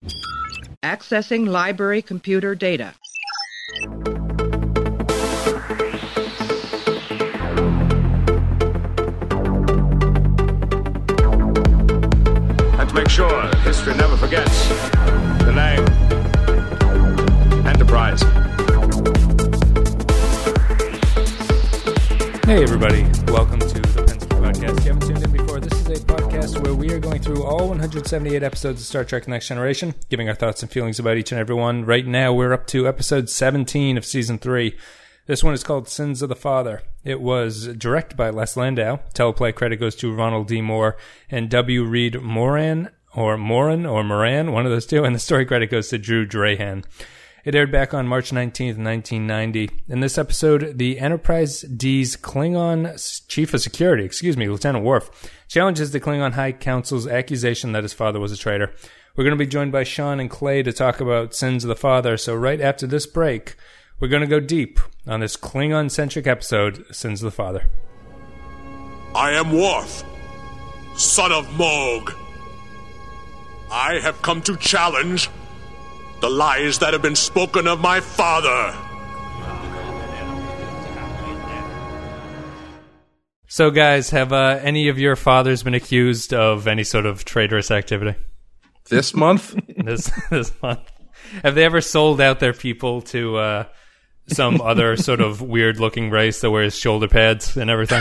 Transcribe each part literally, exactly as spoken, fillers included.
Accessing library computer data. And to make sure history never forgets the name Enterprise. Hey everybody, welcome to the Penske Podcast. If you haven't tuned in before, this is a podcast where we are going through all one hundred seventy-eight episodes of Star Trek Next Generation, giving our thoughts and feelings about each and every one. Right now, we're up to episode seventeen of season three. This one is called Sins of the Father. It was directed by Les Landau. Teleplay credit goes to Ronald D. Moore and W. Reed Moran, or Moran, or Moran, one of those two, and the story credit goes to Drew Drahan. It aired back on March nineteenth, nineteen ninety. In this episode, the Enterprise D's Klingon Chief of Security, excuse me, Lieutenant Worf, challenges the Klingon High Council's accusation that his father was a traitor. We're going to be joined by Sean and Clay to talk about Sins of the Father, so right after this break, we're going to go deep on this Klingon-centric episode, Sins of the Father. I am Worf, son of Mogh. I have come to challenge the lies that have been spoken of my father. So, guys, have uh, any of your fathers been accused of any sort of traitorous activity? This month? this this month. Have they ever sold out their people to uh, some other sort of weird-looking race that wears shoulder pads and everything?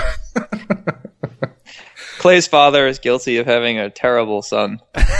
Clay's father is guilty of having a terrible son.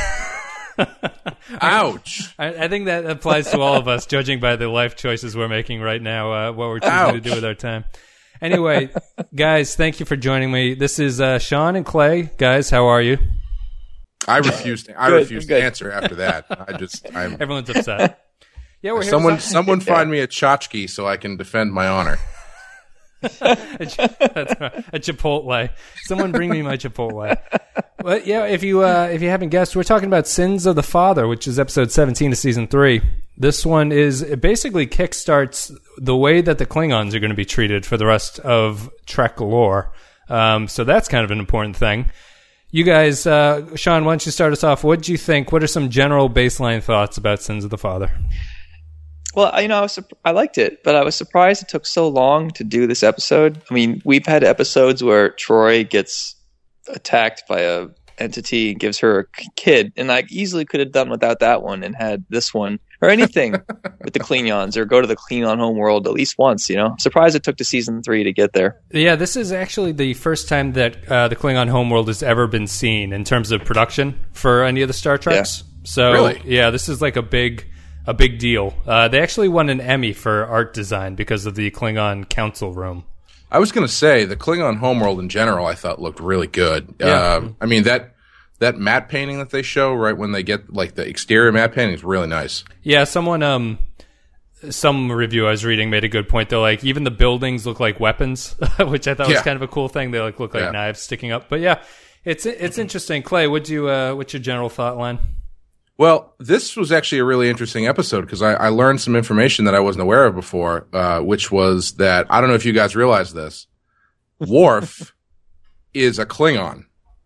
Ouch. I, I think that applies to all of us, judging by the life choices we're making right now, uh, what we're choosing Ouch. to do with our time. Anyway, guys, thank you for joining me. This is uh, Sean and Clay. Guys, how are you? I refuse to, I Good, refuse to good. answer after that. I just, I'm... Everyone's upset. Yeah, we're here. Someone, to talk- someone find me a tchotchke so I can defend my honor. a, ch- that's right, a Chipotle. Someone bring me my Chipotle. But yeah, if you uh, if you haven't guessed, we're talking about Sins of the Father, which is episode seventeen of season three. This one is it basically kickstarts the way that the Klingons are going to be treated for the rest of Trek lore. Um, so that's kind of an important thing. You guys, uh, Sean, why don't you start us off? What do you think? What are some general baseline thoughts about Sins of the Father? Well, you know, I was surp- I liked it, but I was surprised it took so long to do this episode. I mean, we've had episodes where Troy gets attacked by a entity and gives her a k- kid, and I easily could have done without that one and had this one or anything with the Klingons or go to the Klingon homeworld at least once. You know, I'm surprised it took to season three to get there. Yeah, this is actually the first time that uh, the Klingon homeworld has ever been seen in terms of production for any of the Star Treks. Yeah. So, Really? yeah, this is like a big, a big deal. Uh, they actually won an Emmy for art design because of the Klingon council room. I was going to say, the Klingon homeworld in general, I thought looked really good. Yeah. Uh, I mean, that that matte painting that they show right when they get, like, the exterior matte painting is really nice. Yeah, someone, um, some review I was reading made a good point. They're like, even the buildings look like weapons, which I thought was Yeah. kind of a cool thing. They like look like Yeah. knives sticking up. But yeah, it's it's interesting. Clay, what'd you, uh, what's your general thought line? Well, this was actually a really interesting episode because I, I learned some information that I wasn't aware of before, uh, which was that, I don't know if you guys realize this, Worf is a Klingon.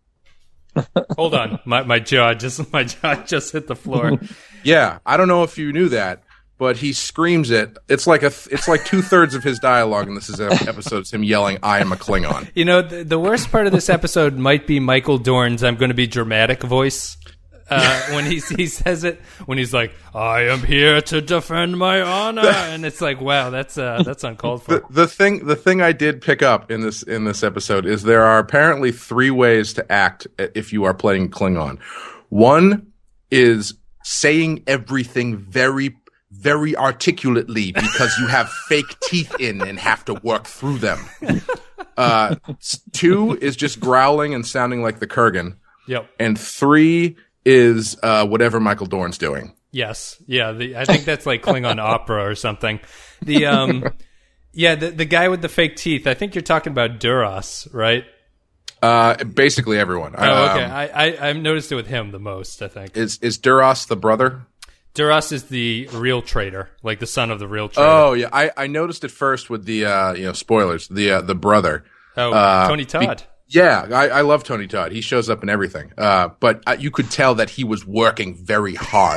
Hold on, my my jaw just my jaw just hit the floor. Yeah, I don't know if you knew that, but he screams it. It's like a, th- it's like two thirds of his dialogue in this is episode is him yelling, "I am a Klingon." You know, the, the worst part of this episode might be Michael Dorn's "I'm going to be dramatic" voice uh, when he he says it when he's like, "I am here to defend my honor," and it's like, wow, that's uh, that's uncalled for. The, the thing, the thing I did pick up in this in this episode is there are apparently three ways to act if you are playing Klingon. One is saying everything very, very articulately because you have fake teeth in and have to work through them. Uh, two is just growling and sounding like the Kurgan. Yep. And three is uh, whatever Michael Dorn's doing. Yes. Yeah. The, I think that's like Klingon opera or something. The um, yeah, the the guy with the fake teeth. I think you're talking about Duras, right? Uh, basically everyone. Oh, okay. Um, I, I I've noticed it with him the most. I think is is Duras the brother? Duras is the real traitor, like the son of the real traitor. Oh yeah, I, I noticed it first with the uh, you know spoilers. The uh, the brother. Oh, uh, Tony Todd. Be- yeah, I, I love Tony Todd. He shows up in everything. Uh, but uh, you could tell that he was working very hard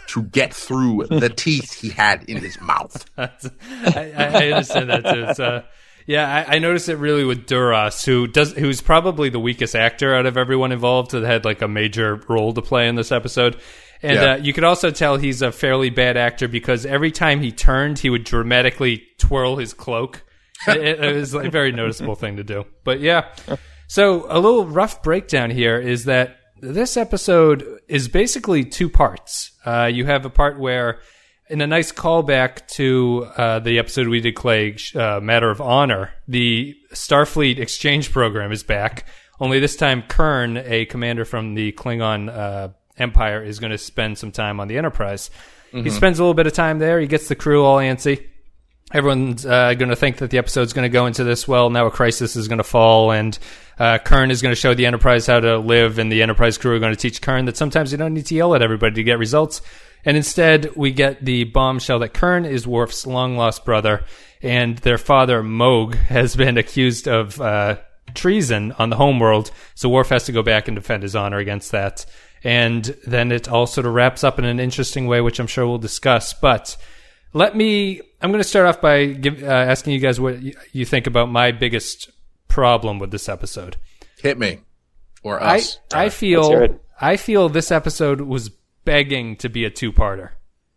to get through the teeth he had in his mouth. I, I understand that too. It's, uh, yeah, I, I noticed it really with Duras, who does, who's probably the weakest actor out of everyone involved, that had like a major role to play in this episode. And Yeah. uh, you could also tell he's a fairly bad actor because every time he turned, he would dramatically twirl his cloak. it, it was like a very noticeable thing to do. But yeah, so a little rough breakdown here is that this episode is basically two parts. Uh, you have a part where, in a nice callback to uh, the episode we did, Clay, uh, Matter of Honor, the Starfleet exchange program is back. Only this time, Kern, a commander from the Klingon uh, Empire, is going to spend some time on the Enterprise. Mm-hmm. He spends a little bit of time there. He gets the crew all antsy. Everyone's uh, going to think that the episode's going to go into this, well, now a crisis is going to fall, and uh, Kern is going to show the Enterprise how to live, and the Enterprise crew are going to teach Kern that sometimes you don't need to yell at everybody to get results. And instead, we get the bombshell that Kern is Worf's long-lost brother, and their father, Moog, has been accused of uh, treason on the homeworld, so Worf has to go back and defend his honor against that. And then it all sort of wraps up in an interesting way, which I'm sure we'll discuss. But let me, I'm going to start off by give, uh, asking you guys what you think about my biggest problem with this episode. Hit me. Or us. I, I feel, I feel this episode was begging to be a two-parter.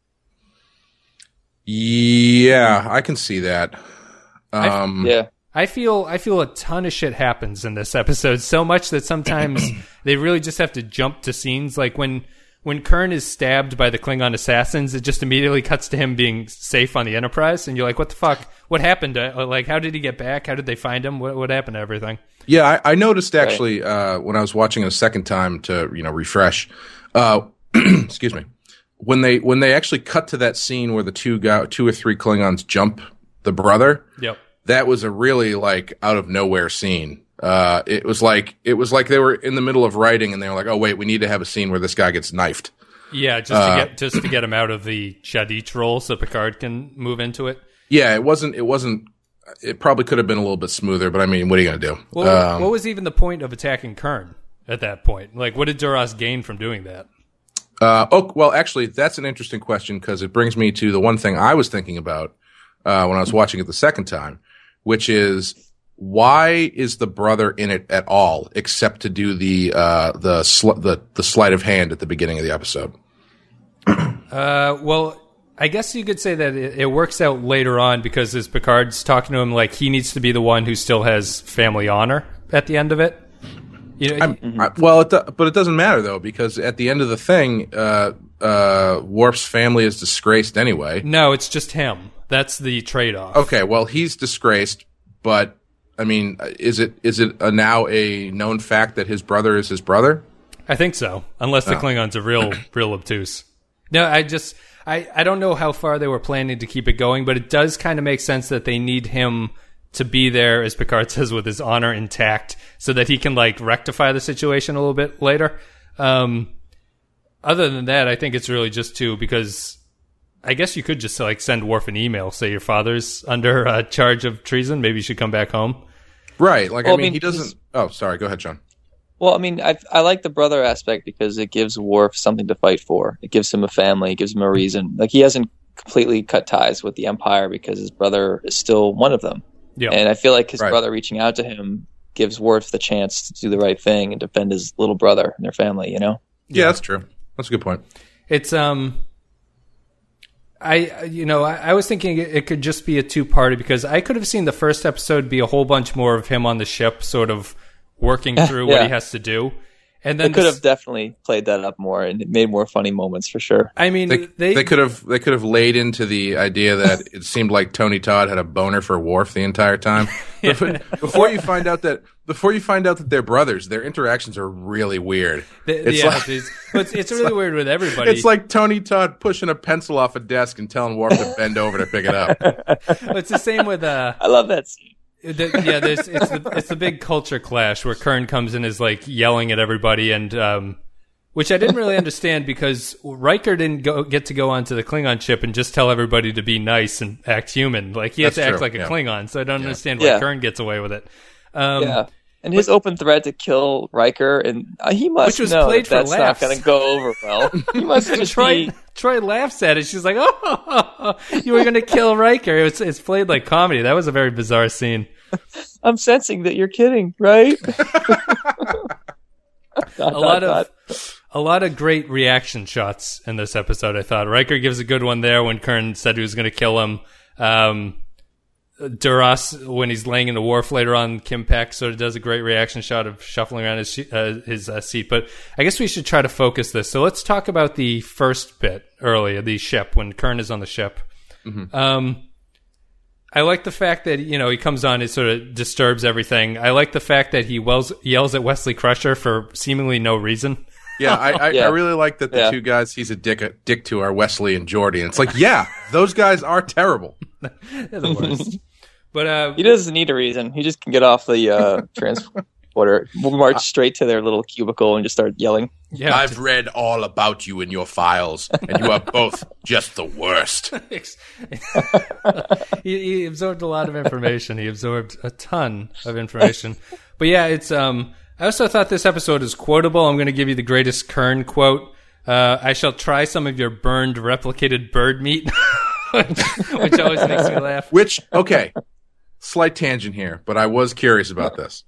Yeah, I can see that. Um, I, yeah. I feel I feel a ton of shit happens in this episode, so much that sometimes they really just have to jump to scenes. Like when when Kern is stabbed by the Klingon assassins, it just immediately cuts to him being safe on the Enterprise, and you're like, what the fuck? What happened? To, like, how did he get back? How did they find him? What, what happened to everything? Yeah, I, I noticed actually uh, when I was watching it a second time to you know refresh. Uh, excuse me. When they when they actually cut to that scene where the two go, two or three Klingons jump the brother. Yep. That was a really like out of nowhere scene. Uh, it was like it was like they were in the middle of writing and they were like, "Oh wait, we need to have a scene where this guy gets knifed." Yeah, just uh, to get just to get him out of the Shadich role, so Picard can move into it. Yeah, it wasn't. It wasn't. It probably could have been a little bit smoother, but I mean, what are you gonna do? Well, um, what was even the point of attacking Kern at that point? Like, what did Duras gain from doing that? Uh, oh, well, actually, that's an interesting question because it brings me to the one thing I was thinking about uh, when I was watching it the second time, which is why is the brother in it at all, except to do the uh, the, sl- the the sleight of hand at the beginning of the episode? Uh, well, I guess you could say that it, it works out later on because as Picard's talking to him, like he needs to be the one who still has family honor at the end of it. You know, Mm-hmm. I, well, it do, but it doesn't matter though because at the end of the thing, uh, uh, Worf's family is disgraced anyway. No, it's just him. That's the trade-off. Okay, well, he's disgraced, but I mean, is it is it a, now a known fact that his brother is his brother? I think so, unless the Oh. Klingons are real, real obtuse. No, I just, I, I don't know how far they were planning to keep it going, but it does kind of make sense that they need him to be there, as Picard says, with his honor intact, so that he can like rectify the situation a little bit later. Um, other than that, I think it's really just to because I guess you could just like send Worf an email, say your father's under uh, charge of treason. Maybe you should come back home. Right. Like Well, I mean, I mean, he doesn't. Oh, sorry. Go ahead, John. Well, I mean, I I like the brother aspect because it gives Worf something to fight for. It gives him a family. It gives him a reason. Like he hasn't completely cut ties with the Empire because his brother is still one of them. Yeah, And I feel like his Right. brother reaching out to him gives Worf the chance to do the right thing and defend his little brother and their family. You know. Yeah, that's true. That's a good point. It's um, I you know I, I was thinking it, it could just be a two-parter because I could have seen the first episode be a whole bunch more of him on the ship, sort of working through Yeah. what he has to do, and They then could this- have definitely played that up more and it made more funny moments for sure. I mean, They, they, they could have they could have laid into the idea that it seemed like Tony Todd had a boner for Worf the entire time. Before, before you find out that before you find out that they're brothers, their interactions are really weird. they- it's yeah, like- it's, it's, it's really weird with everybody. It's like Tony Todd pushing a pencil off a desk and telling Worf to bend over to pick it up. it's the same with uh, I love that scene. the, yeah, there's it's the it's the big culture clash where Kern comes in is like yelling at everybody and um, which I didn't really understand because Riker didn't go get to go onto the Klingon ship and just tell everybody to be nice and act human. Like he has That's to act true, like a yeah. Klingon, so I don't understand why Yeah. Kern gets away with it. Um, Yeah. And his open threat to kill Riker, and uh, he must Which was know played that for that's laughs. not going to go over well. He must just Troy, be... Troy laughs at it. She's like, oh, you were going to kill Riker. It's, it's played like comedy. That was a very bizarre scene. I'm sensing that you're kidding, right? a lot of a lot of great reaction shots in this episode, I thought. Riker gives a good one there when Kern said he was going to kill him. Um, Duras, when he's laying in the wharf later on, Kim Peck sort of does a great reaction shot of shuffling around his uh, his uh, seat. But I guess we should try to focus this. So let's talk about the first bit earlier, the ship, when Kern is on the ship. Mm-hmm. Um, I like the fact that, you know, he comes on, it sort of disturbs everything. I like the fact that he wells, yells at Wesley Crusher for seemingly no reason. Yeah, I, I, yeah. I really like that the yeah. two guys he's a dick a dick to are Wesley and Geordi. And it's like, yeah, those guys are terrible. They're the worst. But uh, he doesn't need a reason. He just can get off the uh, transporter, march straight to their little cubicle, and just start yelling. Yeah, I've read all about you in your files, and you are both just the worst. he, he absorbed a lot of information. He absorbed a ton of information. But yeah, it's. Um, I also thought this episode is quotable. I'm going to give you the greatest Kern quote. Uh, I shall try some of your burned, replicated bird meat, which, which always makes me laugh. Which, okay, slight tangent here, but I was curious about this.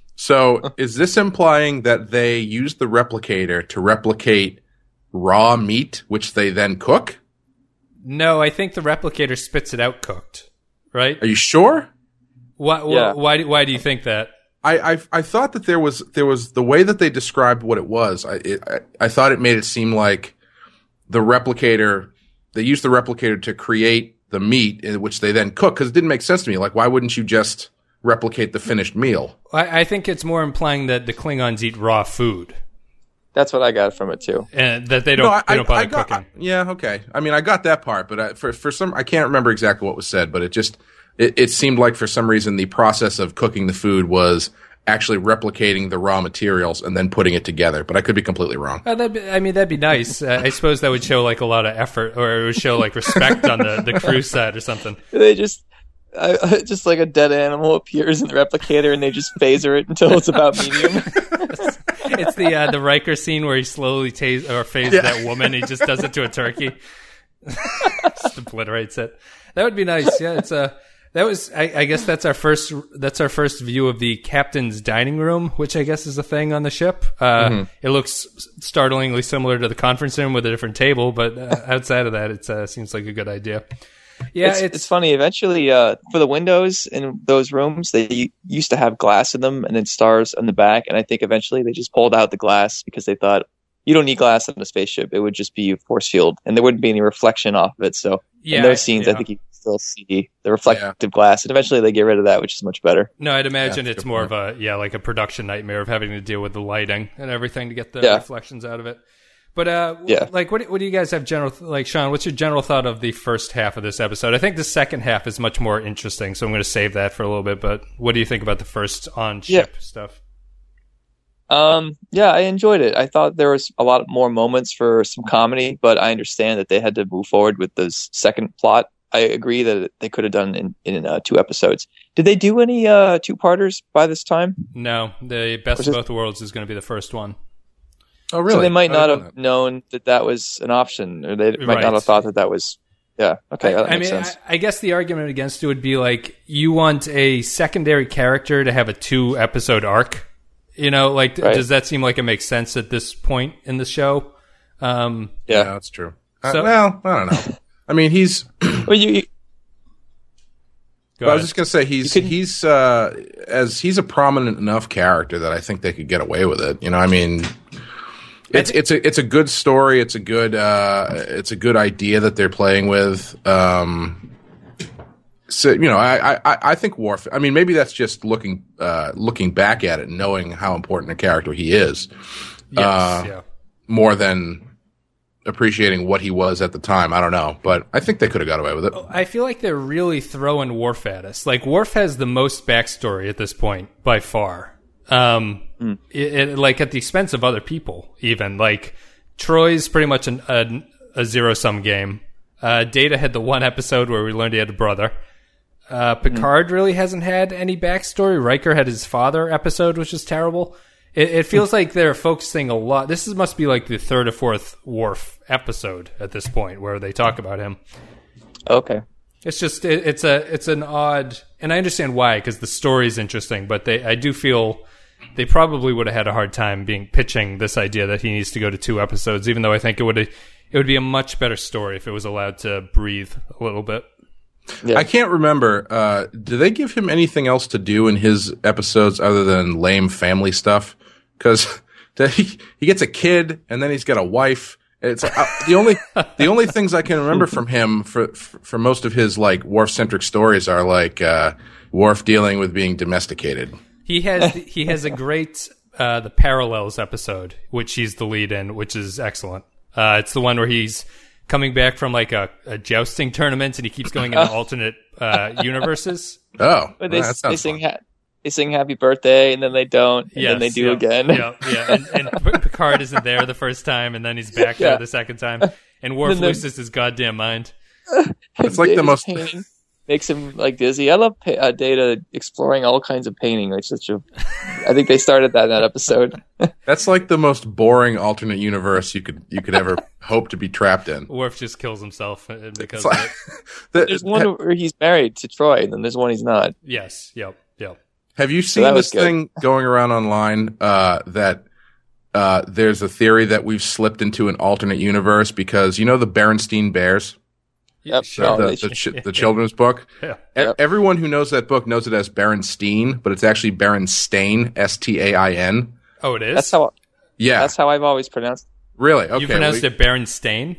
So is this implying that they use the replicator to replicate raw meat, which they then cook? No, I think the replicator spits it out cooked, right? Are you sure? Why, Yeah. why, why, why do you think that? I, I I thought that there was there was the way that they described what it was. I it, I, I thought it made it seem like the replicator, they used the replicator to create the meat, which they then cook, because it didn't make sense to me. Like, why wouldn't you just replicate the finished meal? I, I think it's more implying that the Klingons eat raw food. That's what I got from it too. And that they don't, No, I, they don't bother I got, cooking. I, yeah, okay. I mean, I got that part, but I, for for some, I can't remember exactly what was said, but it just it, it seemed like for some reason the process of cooking the food was actually replicating the raw materials and then putting it together. But I could be completely wrong. Uh, that'd be, I mean, that'd be nice. Uh, I suppose that would show like a lot of effort, or it would show like respect on the, the crew side or something. They just, uh, just like a dead animal appears in the replicator, and they just phaser it until it's about medium. It's the uh, the Riker scene where he slowly tase or phases Yeah. that woman. He just does it to a turkey, just obliterates it. That would be nice. Yeah, it's a. That was, I, I guess that's our first, that's our first view of the captain's dining room, which I guess is a thing on the ship. Uh, mm-hmm. It looks startlingly similar to the conference room with a different table, but uh, outside of that, it uh, seems like a good idea. Yeah, it's, it's, it's funny. Eventually, uh, for the windows in those rooms, they used to have glass in them and then stars on the back. And I think eventually they just pulled out the glass because they thought, you don't need glass in a spaceship. It would just be a force field and there wouldn't be any reflection off of it. So yeah, in those scenes, yeah. I think you can still see the reflective yeah. glass. And eventually they get rid of that, which is much better. No, I'd imagine yeah, it's more point. of a, yeah, like a production nightmare of having to deal with the lighting and everything to get the yeah. reflections out of it. But, uh, yeah. like, what, what do you guys have general, like, Sean, what's your general thought of the first half of this episode? I think the second half is much more interesting, so I'm going to save that for a little bit, but what do you think about the first on-ship yeah. stuff? Um, yeah, I enjoyed it. I thought there was a lot more moments for some comedy, but I understand that they had to move forward with this second plot. I agree that they could have done in, in uh, two episodes. Did they do any uh, two-parters by this time? No, the Best of Both Worlds is going to be the first one. Oh, really? So they might I not didn't know have that. known that that was an option, or they might Right. not have thought that that was. Yeah. Okay. That I makes mean, sense. I, I guess the argument against it would be like, you want a secondary character to have a two-episode arc. You know, like, Right. does that seem like it makes sense at this point in the show? Um, yeah. Yeah, that's true. Uh, So- well, I don't know. I mean, he's. Well, you, you go I was ahead. just gonna say he's You could- he's uh, as he's a prominent enough character that I think they could get away with it. You know, I mean, it's it's a it's a good story. It's a good uh, it's a good idea that they're playing with. Um, so you know, I, I I think Worf. I mean, maybe that's just looking uh, looking back at it, and knowing how important a character he is, Yes, uh, yeah. more than appreciating what he was at the time. I don't know, but I think they could have got away with it. I feel like they're really throwing Worf at us. Like, Worf has the most backstory at this point, by far. Um, Mm. it, it, like, at the expense of other people, even. Like, Troy's pretty much an, a, a zero-sum game. Uh, Data had the one episode where we learned he had a brother. Uh, Picard mm-hmm. really hasn't had any backstory. Riker had his father episode, which is terrible. It, it feels like they're focusing a lot. This is, must be like the third or fourth Worf episode at this point where they talk about him. Okay. It's just it, it's a it's an odd, and I understand why, because the story's interesting, but they I do feel they probably would have had a hard time being pitching this idea that he needs to go to two episodes, even though I think it would it would be a much better story if it was allowed to breathe a little bit. Yeah. I can't remember. Uh, do they give him anything else to do in his episodes other than lame family stuff? Because he, he gets a kid and then he's got a wife. It's uh, the only the only things I can remember from him for for, for most of his like Worf centric stories are like uh, Worf dealing with being domesticated. He has he has a great uh, the Parallels episode, which he's the lead in, which is excellent. Uh, it's the one where he's coming back from like a, a jousting tournament and he keeps going into alternate uh, universes. Oh, but they, well, they sing ha- they sing Happy Birthday and then they don't, and yes, then they do yeah, again. Yeah, yeah. And, and Picard isn't there the first time, and then he's back yeah. there the second time, and Worf then loses his goddamn mind. It's like the most painting makes him like dizzy. I love pa- uh, Data exploring all kinds of painting. Like such a, I think they started that in that episode. That's like the most boring alternate universe you could you could ever hope to be trapped in. Worf just kills himself because like, of it. the, there's one ha- where he's married to Troy, and then there's one he's not. Yes. Yep. Yep. Have you seen so this thing going around online uh, that uh, there's a theory that we've slipped into an alternate universe because you know the Berenstein Bears? Yep, the, the, the, ch- the children's book. Yeah. E- everyone who knows that book knows it as Berenstein, but it's actually Berenstain, S T A I N. Oh, it is? That's how. Yeah, that's how I've always pronounced it. Really? Okay. You pronounced well, it Berenstain?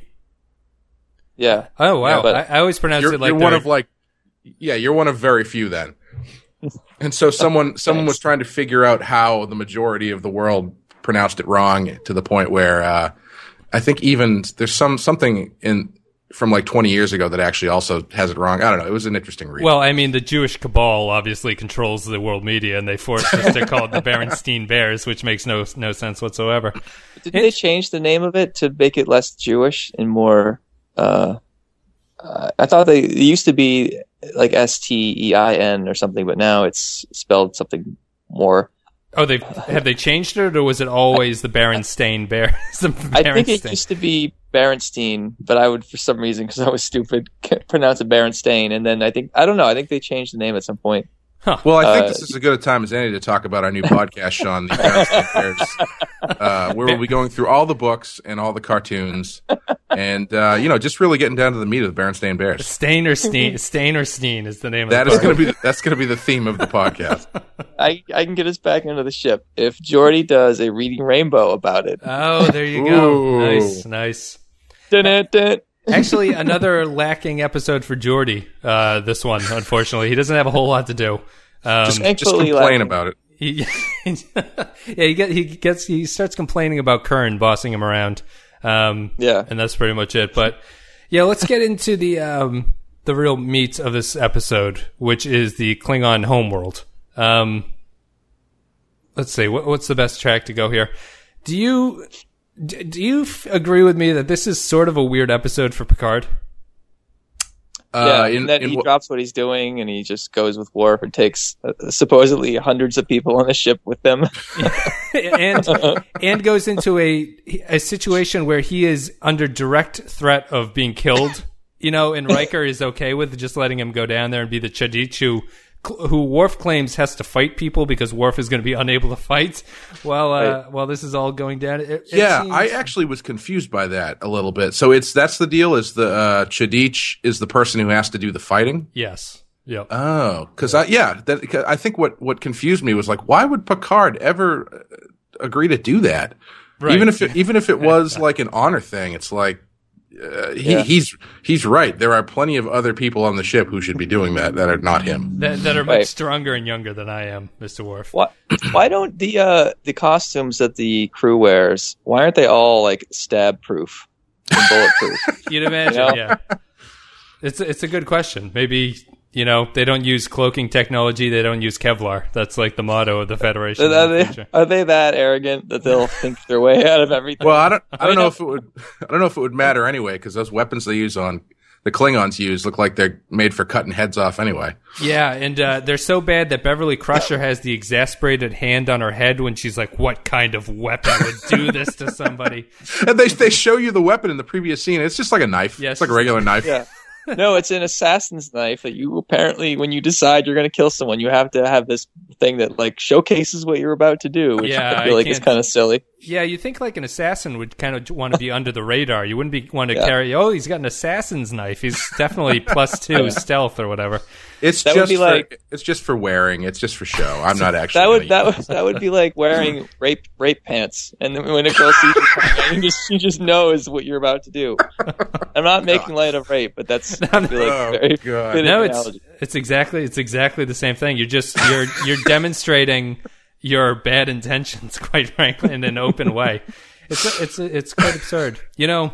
Yeah. Oh, wow. Yeah, I, I always pronounced you're, it like you're one of like, yeah, you're one of very few then. And so someone someone was trying to figure out how the majority of the world pronounced it wrong to the point where uh, I think even there's some something in from like twenty years ago that actually also has it wrong. I don't know. It was an interesting read. Well, I mean, the Jewish cabal obviously controls the world media, and they forced us to call it the Berenstein Bears, which makes no no sense whatsoever. Did they change the name of it to make it less Jewish and more? Uh, uh, I thought they it used to be like S T E I N or something, but now it's spelled something more. Oh, they have they changed it, or was it always the Berenstain Bears? the I think it used to be Berenstein, but I would, for some reason, because I was stupid, pronounce it Berenstain, and then I think I don't know. I think they changed the name at some point. Huh. Well, I think uh, this is as good a time as any to talk about our new podcast, Sean, the Berenstain Bears, uh, where we'll be going through all the books and all the cartoons, and uh, you know, just really getting down to the meat of the Berenstain Bears. Stain or Steen, Stain or Steen is the name of that the is going to be that's going to be the theme of the podcast. I I can get us back into the ship if Geordi does a Reading Rainbow about it. Oh, there you go. Ooh. Nice, nice. Dun, dun, dun. Actually, another lacking episode for Geordi. Uh, this one, unfortunately, he doesn't have a whole lot to do. Um, just, just complain lacking. about it. He, yeah, he, get, he gets he starts complaining about Kern bossing him around. Um, yeah, and that's pretty much it. But yeah, let's get into the um, the real meat of this episode, which is the Klingon homeworld. Um, let's see, what, what's the best track to go here? Do you do you f- agree with me that this is sort of a weird episode for Picard? Yeah, uh, in, and then in he wh- drops what he's doing, and he just goes with Worf and takes uh, supposedly hundreds of people on the ship with them, and and goes into a a situation where he is under direct threat of being killed. You know, and Riker is okay with just letting him go down there and be the Chadich who who Worf claims has to fight people because Worf is going to be unable to fight while uh, right. while this is all going down. It, it yeah, seems... I actually was confused by that a little bit. So it's that's the deal. Is the uh, Chadich is the person who has to do the fighting? Yes. Yep. Oh, because I yeah, that, 'cause I think what what confused me was like, why would Picard ever agree to do that? Right. Even if it, even if it was like an honor thing, it's like. Uh, he, yeah. He's he's right. There are plenty of other people on the ship who should be doing that that are not him. That, that are much right. stronger and younger than I am, Mister Worf. Why, why don't the uh, the costumes that the crew wears? Why aren't they all like stab proof and bulletproof? You'd imagine, You know? yeah. It's it's a good question. Maybe, you know, they don't use cloaking technology. They don't use Kevlar. That's like the motto of the Federation. Are in the they, future. are they that arrogant that they'll think their way out of everything? Well, I don't I don't mean, know if it would I don't know if it would matter anyway because those weapons they use on the Klingons use look like they're made for cutting heads off anyway. Yeah, and uh, they're so bad that Beverly Crusher has the exasperated hand on her head when she's like, what kind of weapon would do this to somebody? And they they show you the weapon in the previous scene. It's just like a knife. Yes. It's like a regular knife. Yeah. No, it's an assassin's knife that you apparently, when you decide you're going to kill someone, you have to have this thing that like showcases what you're about to do, which Yeah, I feel I like is can't- kind of silly. Yeah, you think like an assassin would kind of want to be under the radar. You wouldn't be want to Yeah. carry, oh, he's got an assassin's knife. He's definitely plus two stealth or whatever. It's That would just be for, like- it's just for wearing. It's just for show. I'm not actually. That would gonna that use would that would be like wearing rape rape pants, and then when a girl sees you coming out, you just she just knows what you're about to do. I'm not making light of rape, but that's I feel like Oh, very God. good No, it's analogy. it's exactly it's exactly the same thing. You're just you're you're demonstrating your bad intentions, quite frankly, in an open way. It's it's it's quite absurd, you know.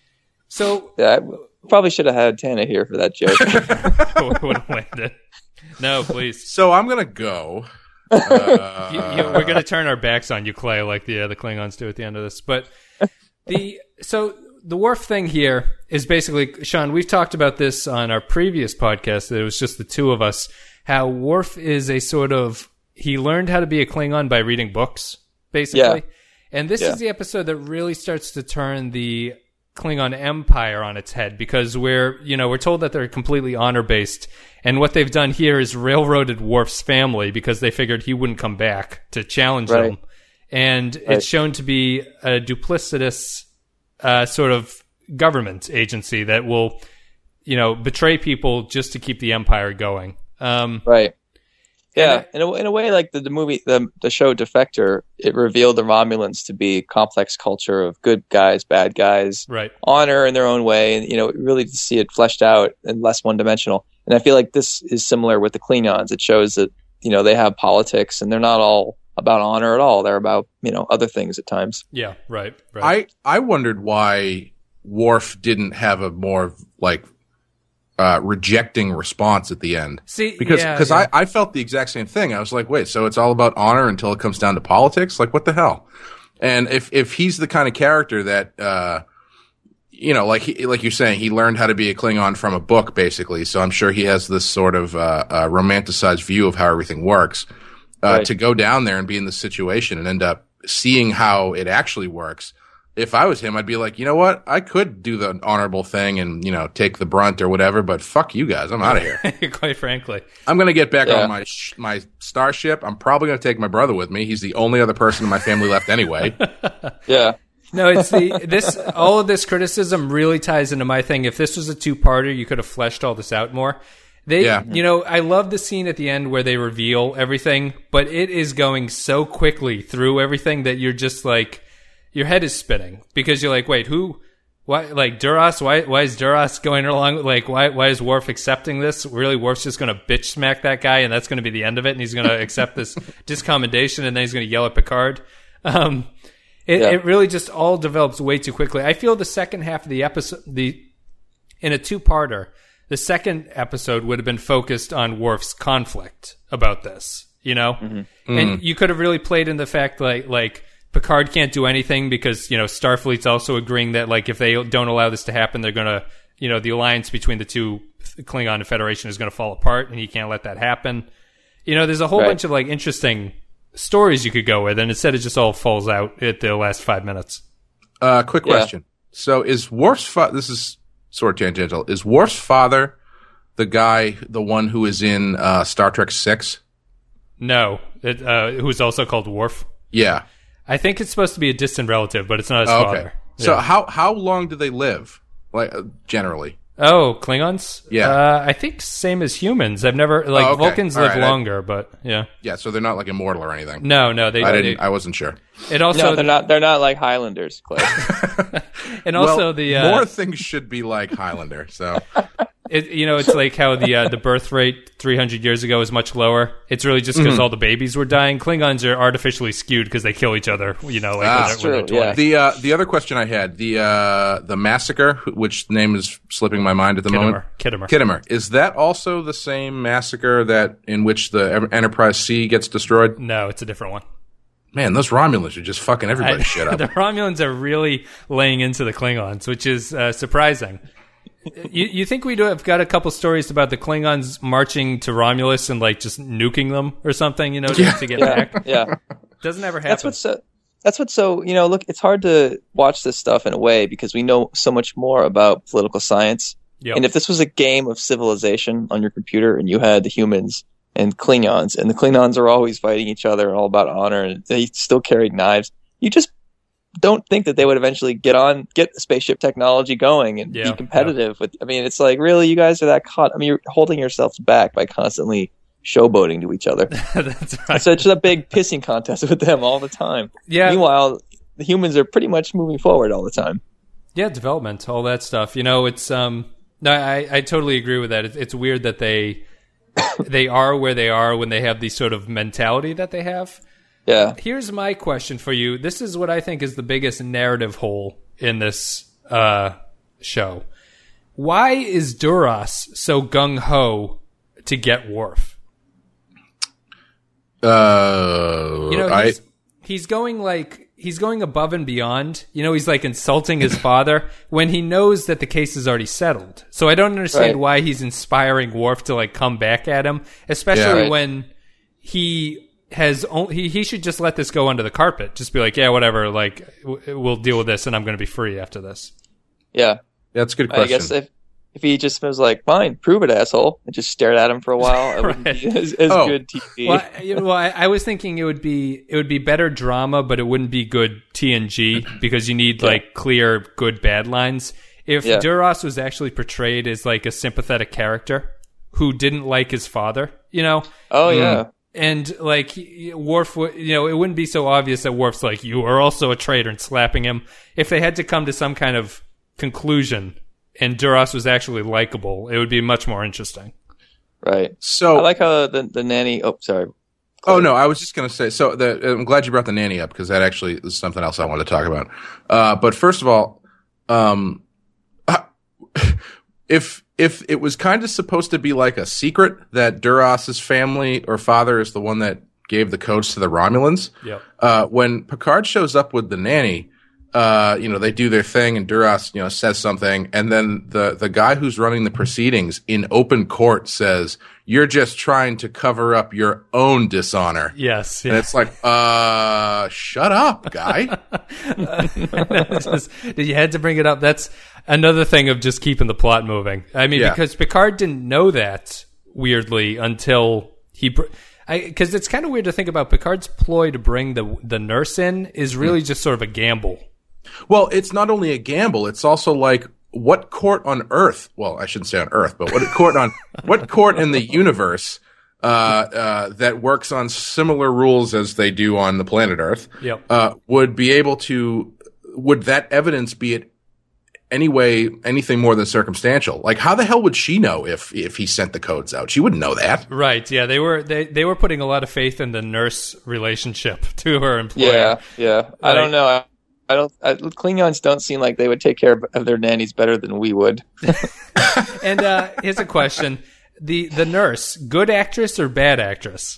So Yeah, I probably should have had Tana here for that joke. would have landed. No, please. So I'm gonna go. Uh, You- you- we're going to turn our backs on you, Clay, like the uh, the Klingons do at the end of this. But the so the Worf thing here is basically, Sean, we've talked about this on our previous podcast, that it was just the two of us, how Worf is a sort of, he learned how to be a Klingon by reading books, basically. Yeah. And this Yeah. is the episode that really starts to turn the Klingon Empire on its head, because we're, you know, we're told that they're completely honor-based, and what they've done here is railroaded Worf's family because they figured he wouldn't come back to challenge Right. them. And Right. it's shown to be a duplicitous uh, sort of government agency that will, you know, betray people just to keep the empire going. Um, Right. Yeah, And in a, in a way, like the, the movie, the the show Defector, it revealed the Romulans to be a complex culture of good guys, bad guys, right. honor in their own way, and you know, really to see it fleshed out and less one dimensional. And I feel like this is similar with the Klingons. It shows that you know they have politics, and they're not all about honor at all. They're about you know other things at times. Yeah, right. right. I I wondered why Worf didn't have a more like uh, rejecting response at the end. See, Because yeah, cause yeah. I, I felt the exact same thing. I was like, wait, so it's all about honor until it comes down to politics? Like, what the hell? And if if he's the kind of character that, uh, you know, like he, like you're saying, he learned how to be a Klingon from a book, basically. So I'm sure he has this sort of uh, uh, romanticized view of how everything works. Uh, Right. To go down there and be in this situation and end up seeing how it actually works. If I was him, I'd be like, you know what? I could do the honorable thing and, you know, take the brunt or whatever, but fuck you guys. I'm out of here. Quite frankly. I'm going to get back Yeah. on my sh- my starship. I'm probably going to take my brother with me. He's the only other person in my family left anyway. Yeah, No, it's the this all of this criticism really ties into my thing. If this was a two-parter, you could have fleshed all this out more. They, Yeah. you know, I love the scene at the end where they reveal everything, but it is going so quickly through everything that you're just like, your head is spinning because you're like, wait, who? Why? Like Duras? Why? Why is Duras going along? Like, why? Why is Worf accepting this? Really, Worf's just going to bitch smack that guy, and that's going to be the end of it, and he's going to accept this discommendation, and then he's going to yell at Picard. Um, it, Yeah. it really just all develops way too quickly. I feel the second half of the episode, the in a two-parter, the second episode would have been focused on Worf's conflict about this, you know, Mm-hmm. and you could have really played in the fact like like. Picard can't do anything because, you know, Starfleet's also agreeing that, like, if they don't allow this to happen, they're going to, you know, the alliance between the two, Klingon and Federation, is going to fall apart, and he can't let that happen. You know, there's a whole Right. bunch of, like, interesting stories you could go with, and instead it just all falls out at the last five minutes. Uh, quick Yeah. question. So is Worf's fa- this is sort of tangential. Is Worf's father the guy, the one who is in uh, Star Trek six? No, it, uh, who's also called Worf. Yeah. I think it's supposed to be a distant relative, but it's not his Oh, father. okay. So Yeah. how how long do they live? Like uh, generally? Oh, Klingons? Yeah. Uh, I think same as humans. I've never, like, Oh, okay. Vulcans All live right. I- longer, but yeah. Yeah. So they're not like immortal or anything. No, no, they, I they didn't. I wasn't sure. it also, no, they're not. They're not like Highlanders, Clay. and also well, the, uh, more things should be like Highlander. So it, you know, it's like how the, uh, the birth rate three hundred years ago is much lower. It's really just because all the babies were dying. Klingons are artificially skewed because they kill each other, you know, like Ah. when, they're, when they're True, yeah. twenty. the uh, the other question I had the uh, the massacre, which name is slipping my mind at the moment. Kittimer. Kittimer. Is that also the same massacre that in which the Enterprise C gets destroyed? No, it's a different one. Man, those Romulans are just fucking everybody's I- shit up. The Romulans are really laying into the Klingons, which is uh, surprising. You, you think we'd have got a couple stories about the Klingons marching to Romulus and like just nuking them or something, you know, to, Yeah. to get Yeah, back? yeah. Doesn't ever happen. That's what's so, that's what's so, you know, look, it's hard to watch this stuff in a way because we know so much more about political science. Yep. And if this was a game of civilization on your computer and you had the humans and Klingons, and the Klingons are always fighting each other and all about honor, and they still carried knives, you just don't think that they would eventually get on, get spaceship technology going and Yeah, be competitive with, I mean, it's like, really, you guys are that caught, I mean, you're holding yourselves back by constantly showboating to each other. That's right. It's such a big pissing contest with them all the time. Yeah. Meanwhile, the humans are pretty much moving forward all the time. Yeah, development, all that stuff. You know, it's um no, I, I totally agree with that. It's, it's weird that they they are where they are when they have the sort of mentality that they have. Yeah. Here's my question for you. This is what I think is the biggest narrative hole in this uh, show. Why is Duras so gung-ho to get Worf? Uh, You know, I he's, he's going like he's going above and beyond. You know, he's like insulting his father when he knows that the case is already settled. So I don't understand Right. why he's inspiring Worf to like come back at him, especially Yeah. Right. when he has only, he he should just let this go under the carpet. Just be like, yeah, whatever. Like w- we'll deal with this, and I'm going to be free after this. Yeah. that's a good I question. guess if if he just was like, fine, prove it, asshole, and just stared at him for a while, it wouldn't be as, as Oh. good T V. Well, I, you know, well, I, I was thinking it would be it would be better drama, but it wouldn't be good T N G because you need Yeah. like clear good bad lines. If Yeah. Duras was actually portrayed as like a sympathetic character who didn't like his father, you know, Oh, yeah. and like he- Worf, would- you know, it wouldn't be so obvious that Worf's like, you are also a traitor, and slapping him. If they had to come to some kind of conclusion and Duras was actually likable, it would be much more interesting. Right. So, I like how the, the nanny, oh, sorry. oh no, I was just going to say. So, the, I'm glad you brought the nanny up because that actually is something else I wanted to talk about. Uh, but first of all, um, if if it was kind of supposed to be like a secret that Duras's family or father is the one that gave the codes to the Romulans, Yep. uh, when Picard shows up with the nanny, uh, you know, they do their thing and Duras, you know, says something. And then the, the guy who's running the proceedings in open court says, you're just trying to cover up your own dishonor. Yes. And Yeah. it's like, uh, shut up, guy. Just- you had to bring it up. That's another thing of just keeping the plot moving. I mean, Yeah. because Picard didn't know that weirdly until he. Br- Because it's kind of weird to think about Picard's ploy to bring the the nurse in is really just sort of a gamble. Well, it's not only a gamble, it's also like, what court on Earth? Well, I shouldn't say on Earth, but what court on what court in the universe uh, uh, that works on similar rules as they do on the planet Earth Yep. uh, would be able to? Would that evidence be it anyway anything more than circumstantial? Like, how the hell would she know if if he sent the codes out? She wouldn't know that. Right. Yeah. They were they, they were putting a lot of faith in the nurse relationship to her employer. Yeah, yeah. I Like- don't know. I, I don't. I, Klingons don't seem like they would take care of, of their nannies better than we would. And uh, here's a question: the the nurse, good actress or bad actress?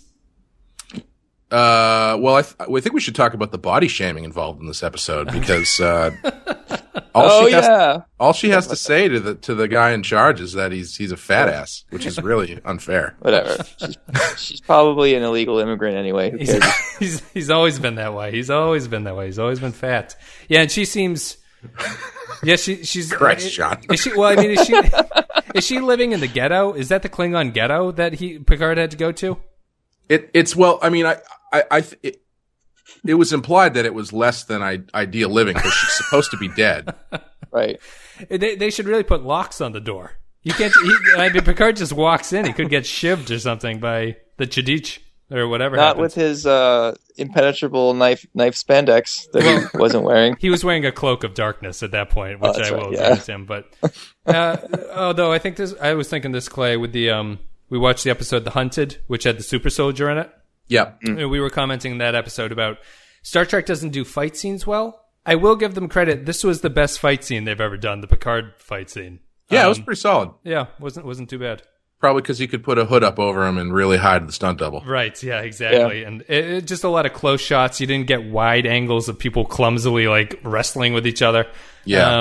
Uh, well, I, th- I think we should talk about the body shaming involved in this episode because uh, all Oh she has yeah, all she has to say to the to the guy in charge is that he's he's a fat ass, which is really unfair. whatever. She's, she's probably an illegal immigrant anyway. Who He's, cares? he's he's always been that way. He's always been that way. He's always been fat. Yeah, and she seems. Yeah, she she's. Christ, John. Is she? Well, I mean, is she is she living in the ghetto? Is that the Klingon ghetto that he Picard had to go to? It it's well, I mean, I I, I th- it, it was implied that it was less than I, ideal living because she's supposed to be dead. Right. They they should really put locks on the door. You can't. He, I mean, Picard just walks in. He could get shivved or something by the Chadich or whatever. Not happens. with his uh, impenetrable knife knife spandex that he wasn't wearing. He was wearing a cloak of darkness at that point, which Oh, that's I right, will yeah. agree with him. But uh, although I think this, I was thinking this, Clay, with the um, we watched the episode The Hunted, which had the super soldier in it. Yeah. And we were commenting in that episode about Star Trek doesn't do fight scenes well. I will give them credit. This was the best fight scene they've ever done, the Picard fight scene. Yeah, Um, it was pretty solid. Yeah, wasn't wasn't too bad. Probably because he could put a hood up over him and really hide the stunt double. Right, yeah, exactly. And it, it, just a lot of close shots. You didn't get wide angles of people clumsily like wrestling with each other. Yeah. Um, Yeah.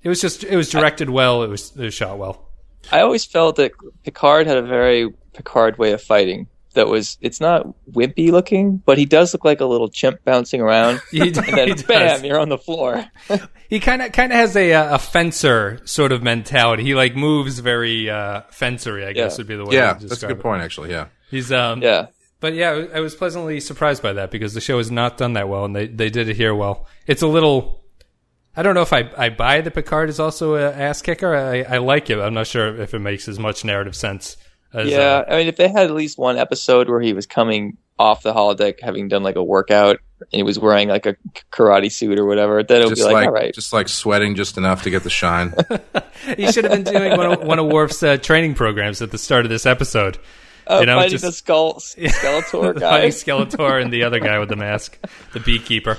It was just it was directed well. It was it was shot well. I always felt that Picard had a very Picard way of fighting. That was, it's not wimpy looking, but he does look like a little chimp bouncing around. He, and then he bam, does. you're on the floor. He kind of kind of has a a fencer sort of mentality. He like moves very uh, fencery, I guess Yeah. would be the way. Yeah, to that's a describe good it. point, actually. Yeah. He's um Yeah. But yeah, I was pleasantly surprised by that because the show has not done that well, and they they did it here well. It's a little. I don't know if I, I buy that Picard is also an ass kicker. I, I like it. I'm not sure if it makes as much narrative sense. As, Yeah, uh, I mean, if they had at least one episode where he was coming off the holodeck, having done like a workout, and he was wearing like a karate suit or whatever, then it would Just be like, like, all right. just like sweating just enough to get the shine. he should have been doing one of, one of Worf's uh, training programs at the start of this episode. Uh, you know, fighting just- the skull, Skeletor guy. Fighting Skeletor and the other guy with the mask, the beekeeper.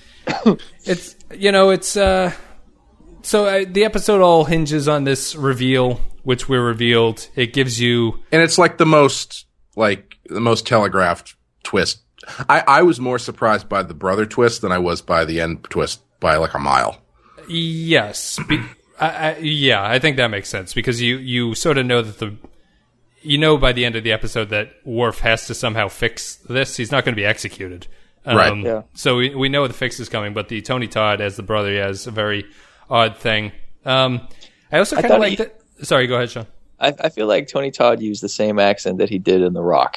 It's you know it's uh, so uh, the episode all hinges on this reveal, which we're revealed. It gives you And it's like the most, like, the most telegraphed twist. I, I was more surprised by the brother twist than I was by the end twist by like a mile. yes, be, I, I, yeah, I think that makes sense because you you sort of know that the you know by the end of the episode that Worf has to somehow fix this. He's not going to be executed. Um, Right. Yeah. So we we know the fix is coming, but the Tony Todd as the brother yeah, is a very odd thing. Um, I also I kind of thought like he- that. Sorry, go ahead, Sean. I, I feel like Tony Todd used the same accent that he did in The Rock.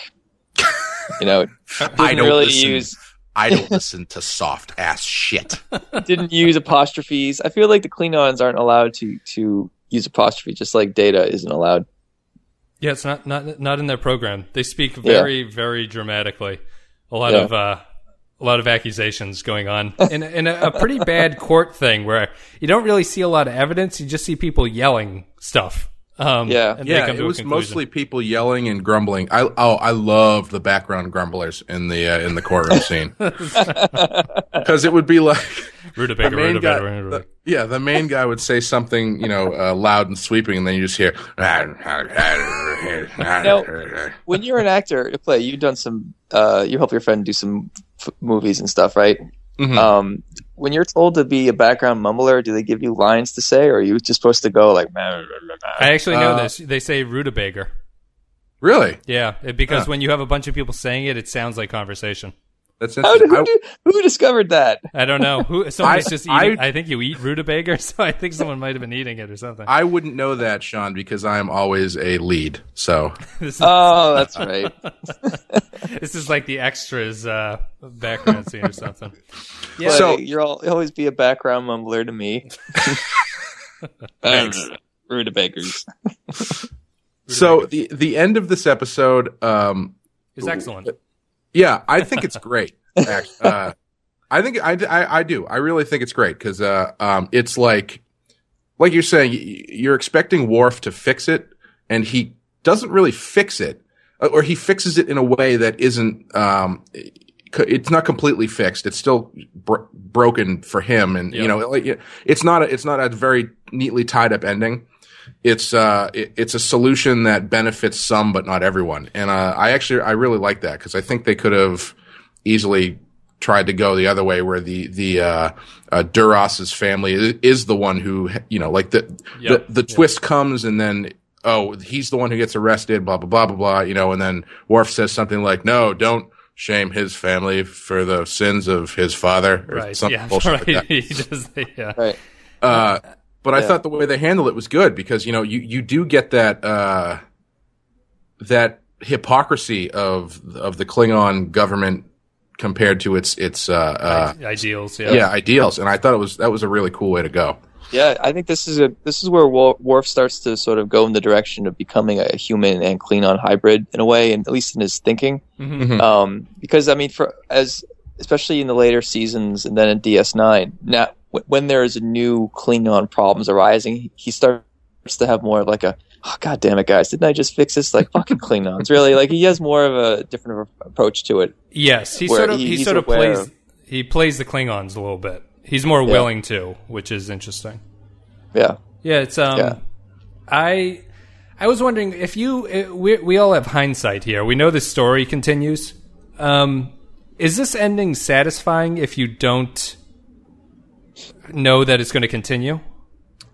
You know, didn't I don't really listen. use I don't listen to soft ass shit. didn't use apostrophes. I feel like the Klingons aren't allowed to to use apostrophe, just like Data isn't allowed. Yeah, it's not not not in their program. They speak very very dramatically. A lot Yeah. of uh, a lot of accusations going on, in in a, a pretty bad court thing where you don't really see a lot of evidence. You just see people yelling stuff. Um, Yeah. and they Yeah, come it to a was conclusion. mostly people yelling and grumbling. I oh, I loved the background grumblers in the uh, in the courtroom scene because it would be like the Rutabaga, main guy. rutabaga, rutabaga. the- yeah, the main guy would say something, you know, uh, loud and sweeping, and then you just hear. When you're an actor to play, you've done some. Uh, you help your friend do some f- movies and stuff, right? Mhm. Um, when you're told to be a background mumbler, do they give you lines to say, or are you just supposed to go like? I actually know Uh, this. They say rutabaga. Really? Yeah, it- because Huh. when you have a bunch of people saying it, it sounds like conversation. That's How did, interesting. who, do- who discovered that? I don't know. Who someone's I- just eating. I, I- think you eat rutabaga, so I think someone might have been eating it or something. I, I wouldn't know that, Sean, because I am always a lead. So This is, Oh, that's right. this is like the extras uh, background scene or something. Yeah. Well, So- you're all, you'll always be a background mumbler to me. Thanks. Rutabaggers. so the the end of this episode. Um, It's excellent. Yeah, I think it's great. Actually, uh, I think I, I, I do. I really think it's great because uh, um, it's like, like you're saying, y- you're expecting Worf to fix it, and he doesn't really fix it, or he fixes it in a way that isn't. Um, it's not completely fixed. It's still bro- broken for him, and Yeah. you know, like, it's not. A, it's not a very neatly tied up ending. It's uh, it, it's a solution that benefits some, but not everyone. And uh, I actually, I really like that because I think they could have easily tried to go the other way, where the the uh, uh, Duras's family is, is the one who, you know, like the Yep. the, the twist comes, and then oh, he's the one who gets arrested, blah blah blah blah blah, you know, and then Worf says something like, "No, don't shame his family for the sins of his father," or Right. something Yeah. bullshit Right. like that. He just, yeah. Right. Uh, but I Yeah. thought the way they handled it was good because, you know, you, you do get that, uh, that hypocrisy of, of the Klingon government compared to its, its, uh, uh, Ideals. Yeah. yeah, ideals. And I thought it was, that was a really cool way to go. Yeah, I think this is a this is where Wo- Worf starts to sort of go in the direction of becoming a human and Klingon hybrid in a way, and at least in his thinking. Mhm. Um, because I mean, for as especially in the later seasons, and then in D S nine, now w- when there is a new Klingon problems arising, he starts to have more of like a, oh, God damn it, guys, didn't I just fix this? Like fucking Klingons, really? Like he has more of a different approach to it. Yes. He Where sort of he- he he's sort of aware plays of- he plays the Klingons a little bit. He's more willing to, which is interesting. Yeah. Yeah, it's um, Yeah. I I was wondering if you uh, we we all have hindsight here. We know the story continues. Um, is this ending satisfying if you don't know that it's going to continue?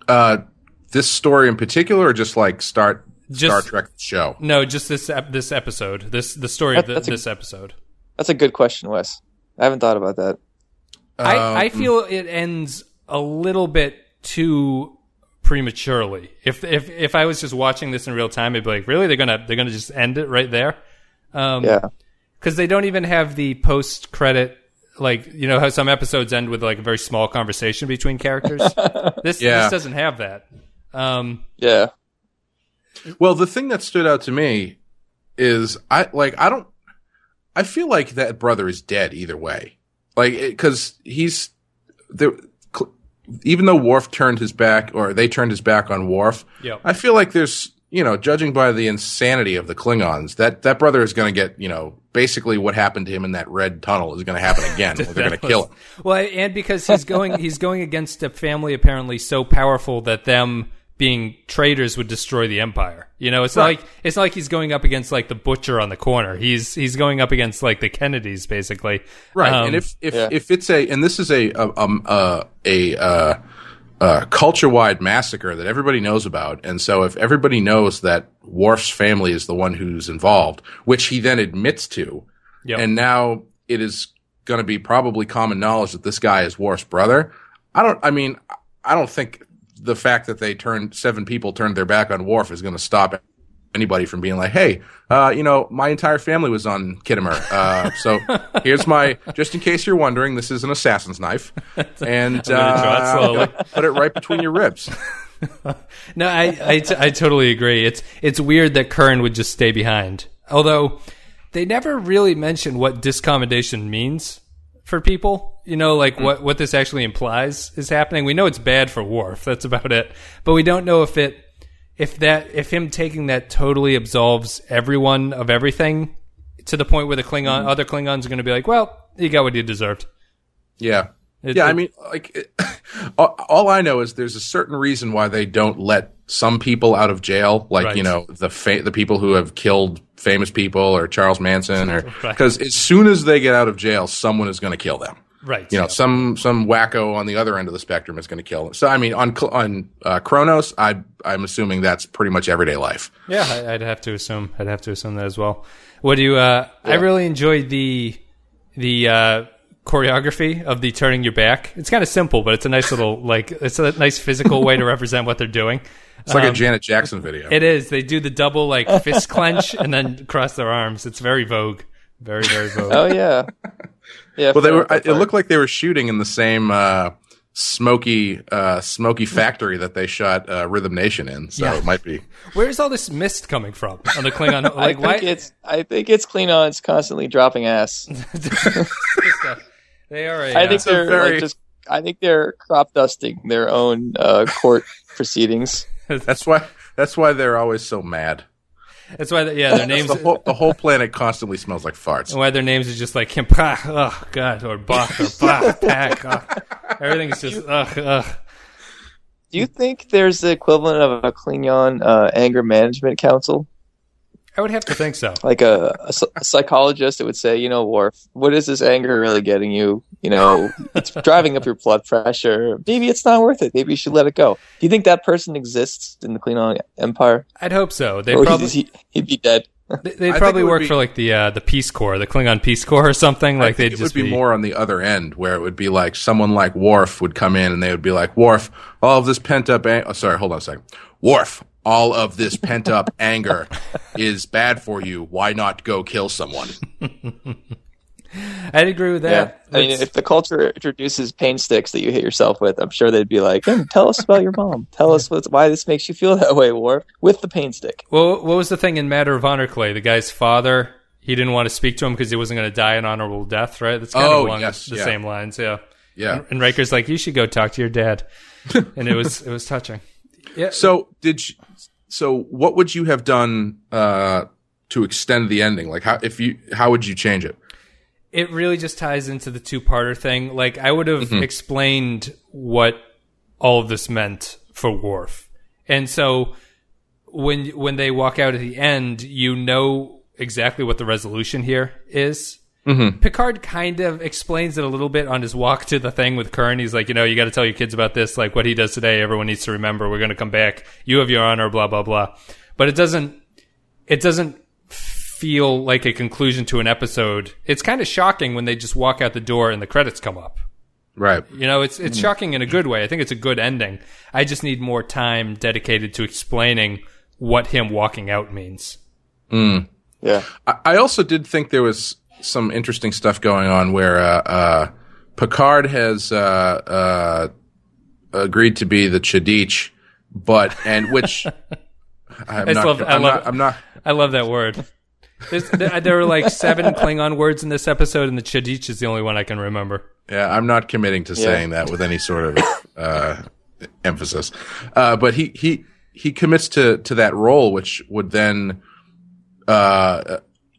uh, this story in particular, or just like start Just- Star Trek show? No, just this ep- this episode. This the story of That- the, that's a- this episode. That's a good question, Wes. I haven't thought about that. I, Um, I feel it ends a little bit too prematurely. If if if I was just watching this in real time, I'd be like, really, they're gonna they're gonna just end it right there. Um, Yeah. because they don't even have the post credit. Like, you know how some episodes end with like a very small conversation between characters. This Yeah. this doesn't have that. Um, Yeah. Well, the thing that stood out to me is I like I don't I feel like that brother is dead either way. Like because he's there. Even though Worf turned his back, or they turned his back on Worf, Yep. I feel like there's, you know, judging by the insanity of the Klingons, that that brother is going to get, you know, basically what happened to him in that red tunnel is going to happen again. They're going to That kill was- him. Well, and because he's going he's going against a family apparently so powerful that them being traitors would destroy the Empire. You know, it's not Right. like it's not like he's going up against like the butcher on the corner. He's he's going up against like the Kennedys basically. Right, Um, and if if yeah. if it's a and this is a a um, uh, a uh, uh, culture wide massacre that everybody knows about, and so if everybody knows that Worf's family is the one who's involved, which he then admits to, Yep. and now it is going to be probably common knowledge that this guy is Worf's brother. I don't. I mean, I don't think the fact that they turned seven people turned their back on Worf is going to stop anybody from being like, hey, uh, you know, my entire family was on Kittimer. Uh, so here's my, just in case you're wondering, this is an assassin's knife. And gonna draw it uh, slowly. put it right between your ribs. No, I, I, t- I totally agree. It's it's weird that Kern would just stay behind. Although they never really mention what discommendation means for people. You know, like what, what this actually implies is happening. We know it's bad for Worf. That's about it. But we don't know if it if that if him taking that totally absolves everyone of everything to the point where the Klingon other Klingons are going to be like, well, you got what you deserved. Yeah. It- yeah, I it- mean, like, it, all all I know is there's a certain reason why they don't let some people out of jail, like, Right. you know, the fa- the people who have killed famous people or Charles Manson, or Right. because as soon as they get out of jail, someone is going to kill them. Right. You know, some some wacko on the other end of the spectrum is going to kill them. So, I mean, on Cl- on uh, Kronos, I I'm assuming that's pretty much everyday life. Yeah, I- I'd have to assume. I'd have to assume that as well. What do you? Uh, I really enjoyed the the uh, choreography of the turning your back. It's kind of simple, but it's a nice little like it's a nice physical way to represent what they're doing. It's like Um, a Janet Jackson video. It is. They do the double like fist clench and then cross their arms. It's very Vogue. Very very Vogue. Oh yeah. Yeah. well, they fair, were. fair, It looked like they were shooting in the same uh, smoky uh, smoky factory that they shot uh, Rhythm Nation in. So Yeah. it might be. Where's all this mist coming from on the Klingon? I Like think why? it's I think it's Klingons constantly dropping ass. They are. A, I think uh, they're very- like just I think they're crop dusting their own uh, court proceedings. That's why. That's why they're always so mad. that's why. The, yeah, their names. The whole, the whole planet constantly smells like farts. Why their names are just like Kimpah, oh god, or Bach, or Bach, Pack. Ugh. Everything is just ugh, ugh. Do you think there's the equivalent of a Klingon uh, anger management council? I would have to think so. Like a, a, psy- a psychologist that would say, you know, Worf, what is this anger really getting you? You know, it's driving up your blood pressure. Maybe it's not worth it. Maybe you should let it go. Do you think that person exists in the Klingon Empire? I'd hope so. They Or probably is he, he'd be dead. they- they'd I probably think it would work be- for like the uh, the Peace Corps, the Klingon Peace Corps or something. I Like think they'd it would just be, be more on the other end, where it would be like someone like Worf would come in and they would be like, Worf, all of this pent up. Ang- oh, sorry, hold on a second. Worf, all of this pent up anger is bad for you. Why not go kill someone? I'd agree with Yeah. that. I mean, That's- if the culture introduces pain sticks that you hit yourself with, I'm sure they'd be like, "Hmm, tell us about your mom. Tell us what's, why this makes you feel that way, Worf, with the pain stick. well, what was the thing in Matter of Honor, Clay? The guy's father, he didn't want to speak to him because he wasn't going to die an honorable death, right? That's kind Oh, of along yes, the yeah. same lines, yeah. Yeah. And, and Riker's like, you should go talk to your dad, and it was it was touching. Yeah. So did you, so what would you have done uh, to extend the ending? Like how if you how would you change it? It really just ties into the two-parter thing. Like, I would have Mm-hmm. explained what all of this meant for Worf. And so when when they walk out at the end, you know exactly what the resolution here is. Mm-hmm. Picard kind of explains it a little bit on his walk to the thing with Kurn. He's like, you know, you got to tell your kids about this, like what he does today. Everyone needs to remember. We're going to come back. You have your honor, blah, blah, blah. But it doesn't, it doesn't feel like a conclusion to an episode. It's kind of shocking when they just walk out the door and the credits come up. Right. You know, it's it's shocking in a good way. I think it's a good ending. I just need more time dedicated to explaining what him walking out means. Mm. Yeah. I, I also did think there was some interesting stuff going on where uh, uh, Picard has uh, uh, agreed to be the Chadich, but and which I'm I not, love, I'm I love, not. I'm not. I love that word. There's, there, there were like seven Klingon words in this episode, and the Chadich is the only one I can remember. Yeah, I'm not committing to Yeah. saying that with any sort of uh, emphasis. Uh, but he he he commits to to that role, which would then uh,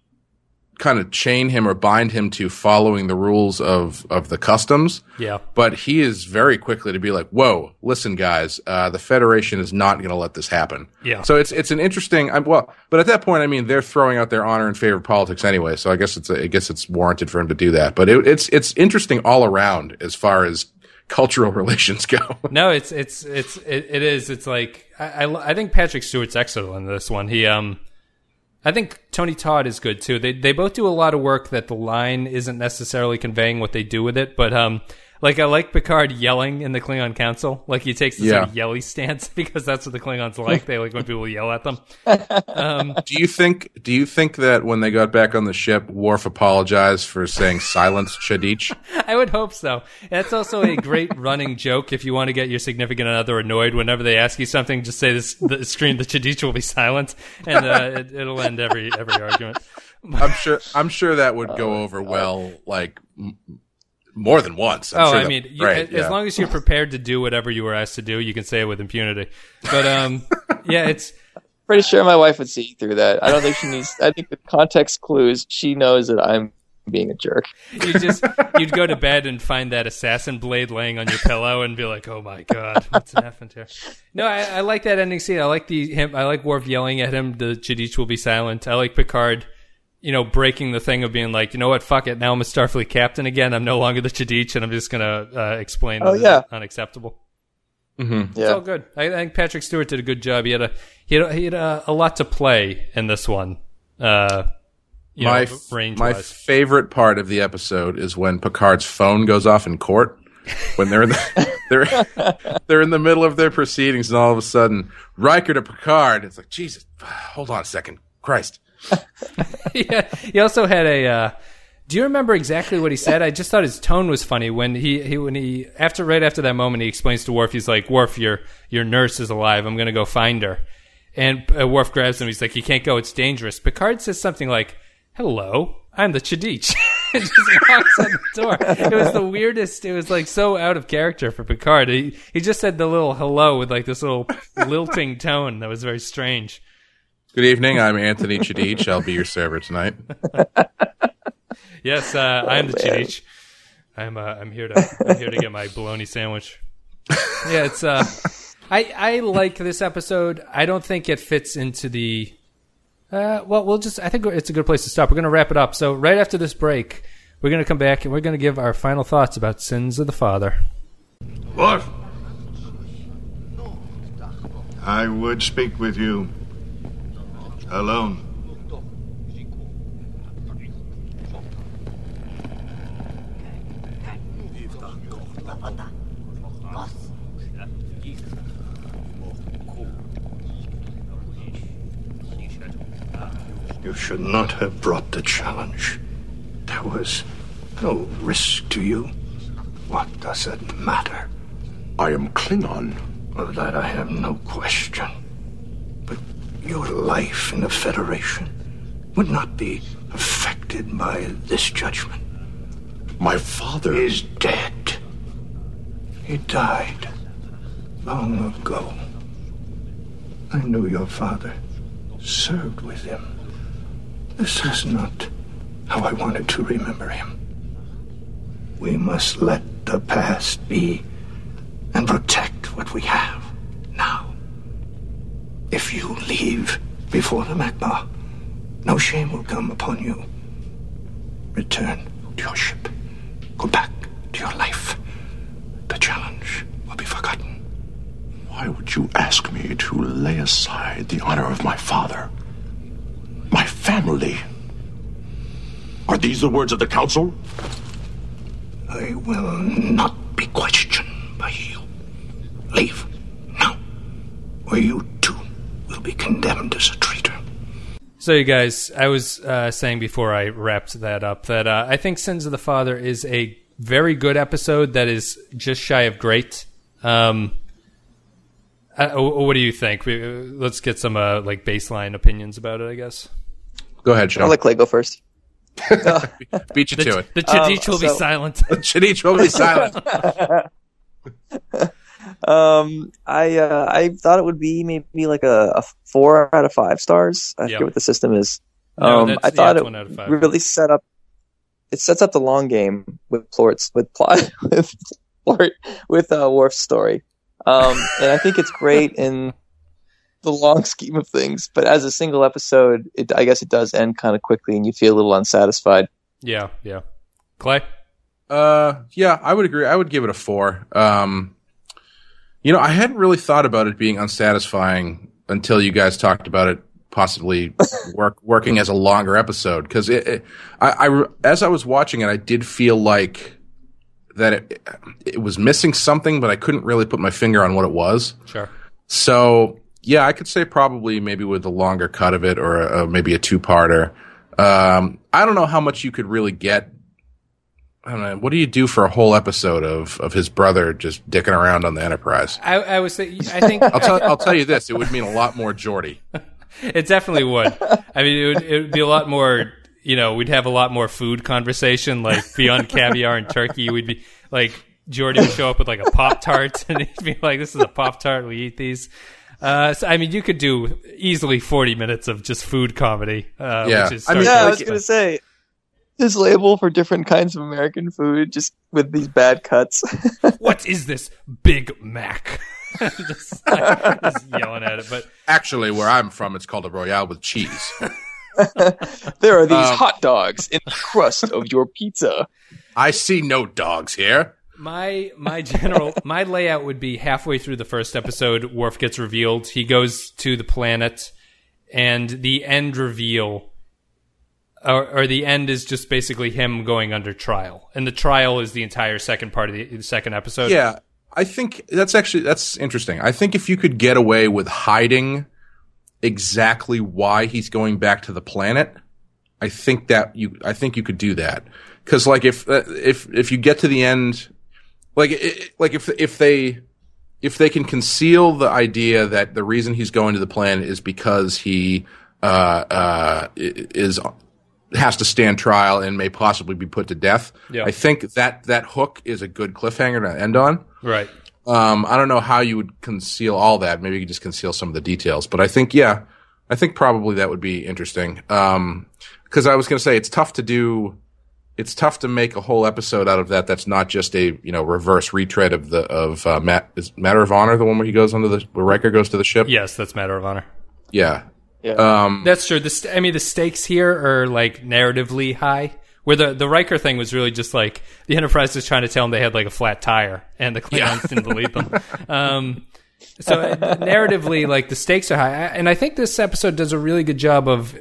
kind of chain him or bind him to following the rules of of the customs. Yeah. But he is very quickly to be like, "Whoa, listen, guys, uh, the Federation is not going to let this happen." Yeah. So it's it's an interesting. I'm, well, but at that point, I mean, they're throwing out their honor in favor of politics anyway. So I guess it's a, I guess it's warranted for him to do that. But it, it's it's interesting all around as far as cultural relations go. No, it's it's it's it, it is. It's like I, I I think Patrick Stewart's excellent in this one. He um. I think Tony Todd is good too. They they both do a lot of work that the line isn't necessarily conveying what they do with it. But um, like I like Picard yelling in the Klingon Council. Like he takes this Yeah. sort of yelly stance because that's what the Klingons like. They like when people yell at them. Um, Do you think Do you think that when they got back on the ship, Worf apologized for saying "silence, Chadich"? I would hope so. That's also a great running joke. If you want to get your significant other annoyed, whenever they ask you something, just say this: the screen, the Chadich will be silent, and uh, it, it'll end every every argument. I'm sure. I'm sure that would go over well, like m- more than once. I'm oh, sure I that- mean, you, right, as yeah. long as you're prepared to do whatever you were asked to do, you can say it with impunity. But um, yeah, it's Pretty sure my wife would see through that. I don't think she needs. I think the context clues. She knows that I'm being a jerk. you just you'd go to bed and find that assassin blade laying on your pillow and be like, oh my god, what's happened here? No, I, I like that ending scene. I like the him. I like Worf yelling at him. The Chadich will be silent. I like Picard, you know, breaking the thing of being like, you know what, fuck it. Now I'm a Starfleet captain again. I'm no longer the Chadich, and I'm just gonna uh, explain Oh, that yeah. it's unacceptable. Mhm. It's Yeah. all good. I, I think Patrick Stewart did a good job. He had a he had a, he had a, a lot to play in this one. Uh, you my know, range my wise. favorite part of the episode is when Picard's phone goes off in court when they're in the, they're they're in the middle of their proceedings and all of a sudden Riker to Picard. It's like, Jesus, hold on a second, Christ. Yeah, he also had a. Uh, do you remember exactly what he said? I just thought his tone was funny when he, he when he after right after that moment he explains to Worf, he's like, Worf, your your nurse is alive. I'm gonna go find her. And uh, Worf grabs him. He's like, you can't go. It's dangerous. Picard says something like, "Hello, I'm the Chadich." And just walks out the door. It was the weirdest. It was like so out of character for Picard. He he just said the little hello with like this little lilting tone that was very strange. Good evening, I'm Anthony Chadich. I'll be your server tonight. Yes, uh, I'm the Chadich. I'm uh, I'm here to I'm here to get my bologna sandwich. Yeah, it's uh, I I like this episode. I don't think it fits into the. Uh, well, we'll just. I think it's a good place to stop. We're going to wrap it up. So right after this break, we're going to come back and we're going to give our final thoughts about Sins of the Father. Worf! I would speak with you alone. You should not have brought the challenge. There was no risk to you. What does it matter? I am Klingon. Of that I have no question. But your life in the Federation would not be affected by this judgment. My father Is dead. He died long ago. I knew your father, served with him. This is not how I wanted to remember him. We must let the past be and protect what we have now. If you leave before the Makba, no shame will come upon you. Return to your ship. Go back to your life. The challenge will be forgotten. Why would you ask me to lay aside the honor of my father? My family? Are these the words of the council? I will not be questioned by you. Leave now, or you too will be condemned as a traitor. So, you guys, I was uh, saying before I wrapped that up that uh, I think Sins of the Father is a very good episode that is just shy of great. Um, uh, what do you think? We, let's get some uh, like baseline opinions about it, I guess. Go ahead, Sean. I'll let Clay go first. Beat you the, to it. The Chadich Um, will be so- silent. Chadich will be silent. Um, I uh, I thought it would be maybe like a, a four out of five stars. I Yep. forget what the system is. No, um, that's- I thought yeah, it's it one out of five. really set up. It sets up the long game with plots with plot with plot, with uh, Worf's story, um, and I think it's great in the long scheme of things. But as a single episode, it, I guess it does end kind of quickly, and you feel a little unsatisfied. Yeah, yeah. Clay? Uh, yeah, I would agree. I would give it a four. Um, you know, I hadn't really thought about it being unsatisfying until you guys talked about it possibly work working as a longer episode. Because it, it I, I, as I was watching it, I did feel like that it, it was missing something, but I couldn't really put my finger on what it was. Sure. So, yeah, I could say probably maybe with a longer cut of it, or a, maybe a two-parter. Um, I don't know how much you could really get. I don't know. What do you do for a whole episode of, of his brother just dicking around on the Enterprise? I, I was thinking, I think I'll tell I'll tell you this: it would mean a lot more Geordi. it definitely would. I mean, it would, it would be a lot more, you know, we'd have a lot more food conversation, like beyond caviar and turkey. We'd be like, Geordi would show up with like a Pop-Tart, and he'd be like, this is a Pop-Tart, we eat these. Uh, so, I mean, you could do easily forty minutes of just food comedy. Uh, Yeah. Which is I mean, Yeah, Star I Trek, was but- gonna say this label for different kinds of American food, just with these bad cuts. what is this Big Mac? just, like, just yelling at it, but Actually, where I'm from, it's called a Royale with cheese. There are these Um, hot dogs in the crust of your pizza. I see no dogs here. my my general my layout would be halfway through the first episode, Worf gets revealed. He goes to the planet, and the end reveal, or, or the end is just basically him going under trial, and the trial is the entire second part of the, the second episode. Yeah, I think that's actually that's interesting. I think if you could get away with hiding exactly why he's going back to the planet, I think that you I think you could do that. Because like if uh, if if you get to the end, like it, like if if they if they can conceal the idea that the reason he's going to the planet is because he uh, uh, is has to stand trial and may possibly be put to death. Yeah. I think that that hook is a good cliffhanger to end on. Right. Um, I don't know how you would conceal all that. Maybe you could just conceal some of the details. But I think, yeah, I think probably that would be interesting. Um, because I was going to say it's tough to do. It's tough to make a whole episode out of that. That's not just a you know reverse retread of the of uh, Matt, is Matter of Honor, the one where he goes onto the where Riker goes to the ship. Yes, that's Matter of Honor. Yeah. Yeah. Um, That's true. The st- I mean, the stakes here are like narratively high. Where the the Riker thing was really just like the Enterprise was trying to tell them they had like a flat tire, and the Klingons Yeah. didn't believe them. Um, so uh, narratively, like the stakes are high, I- and I think this episode does a really good job of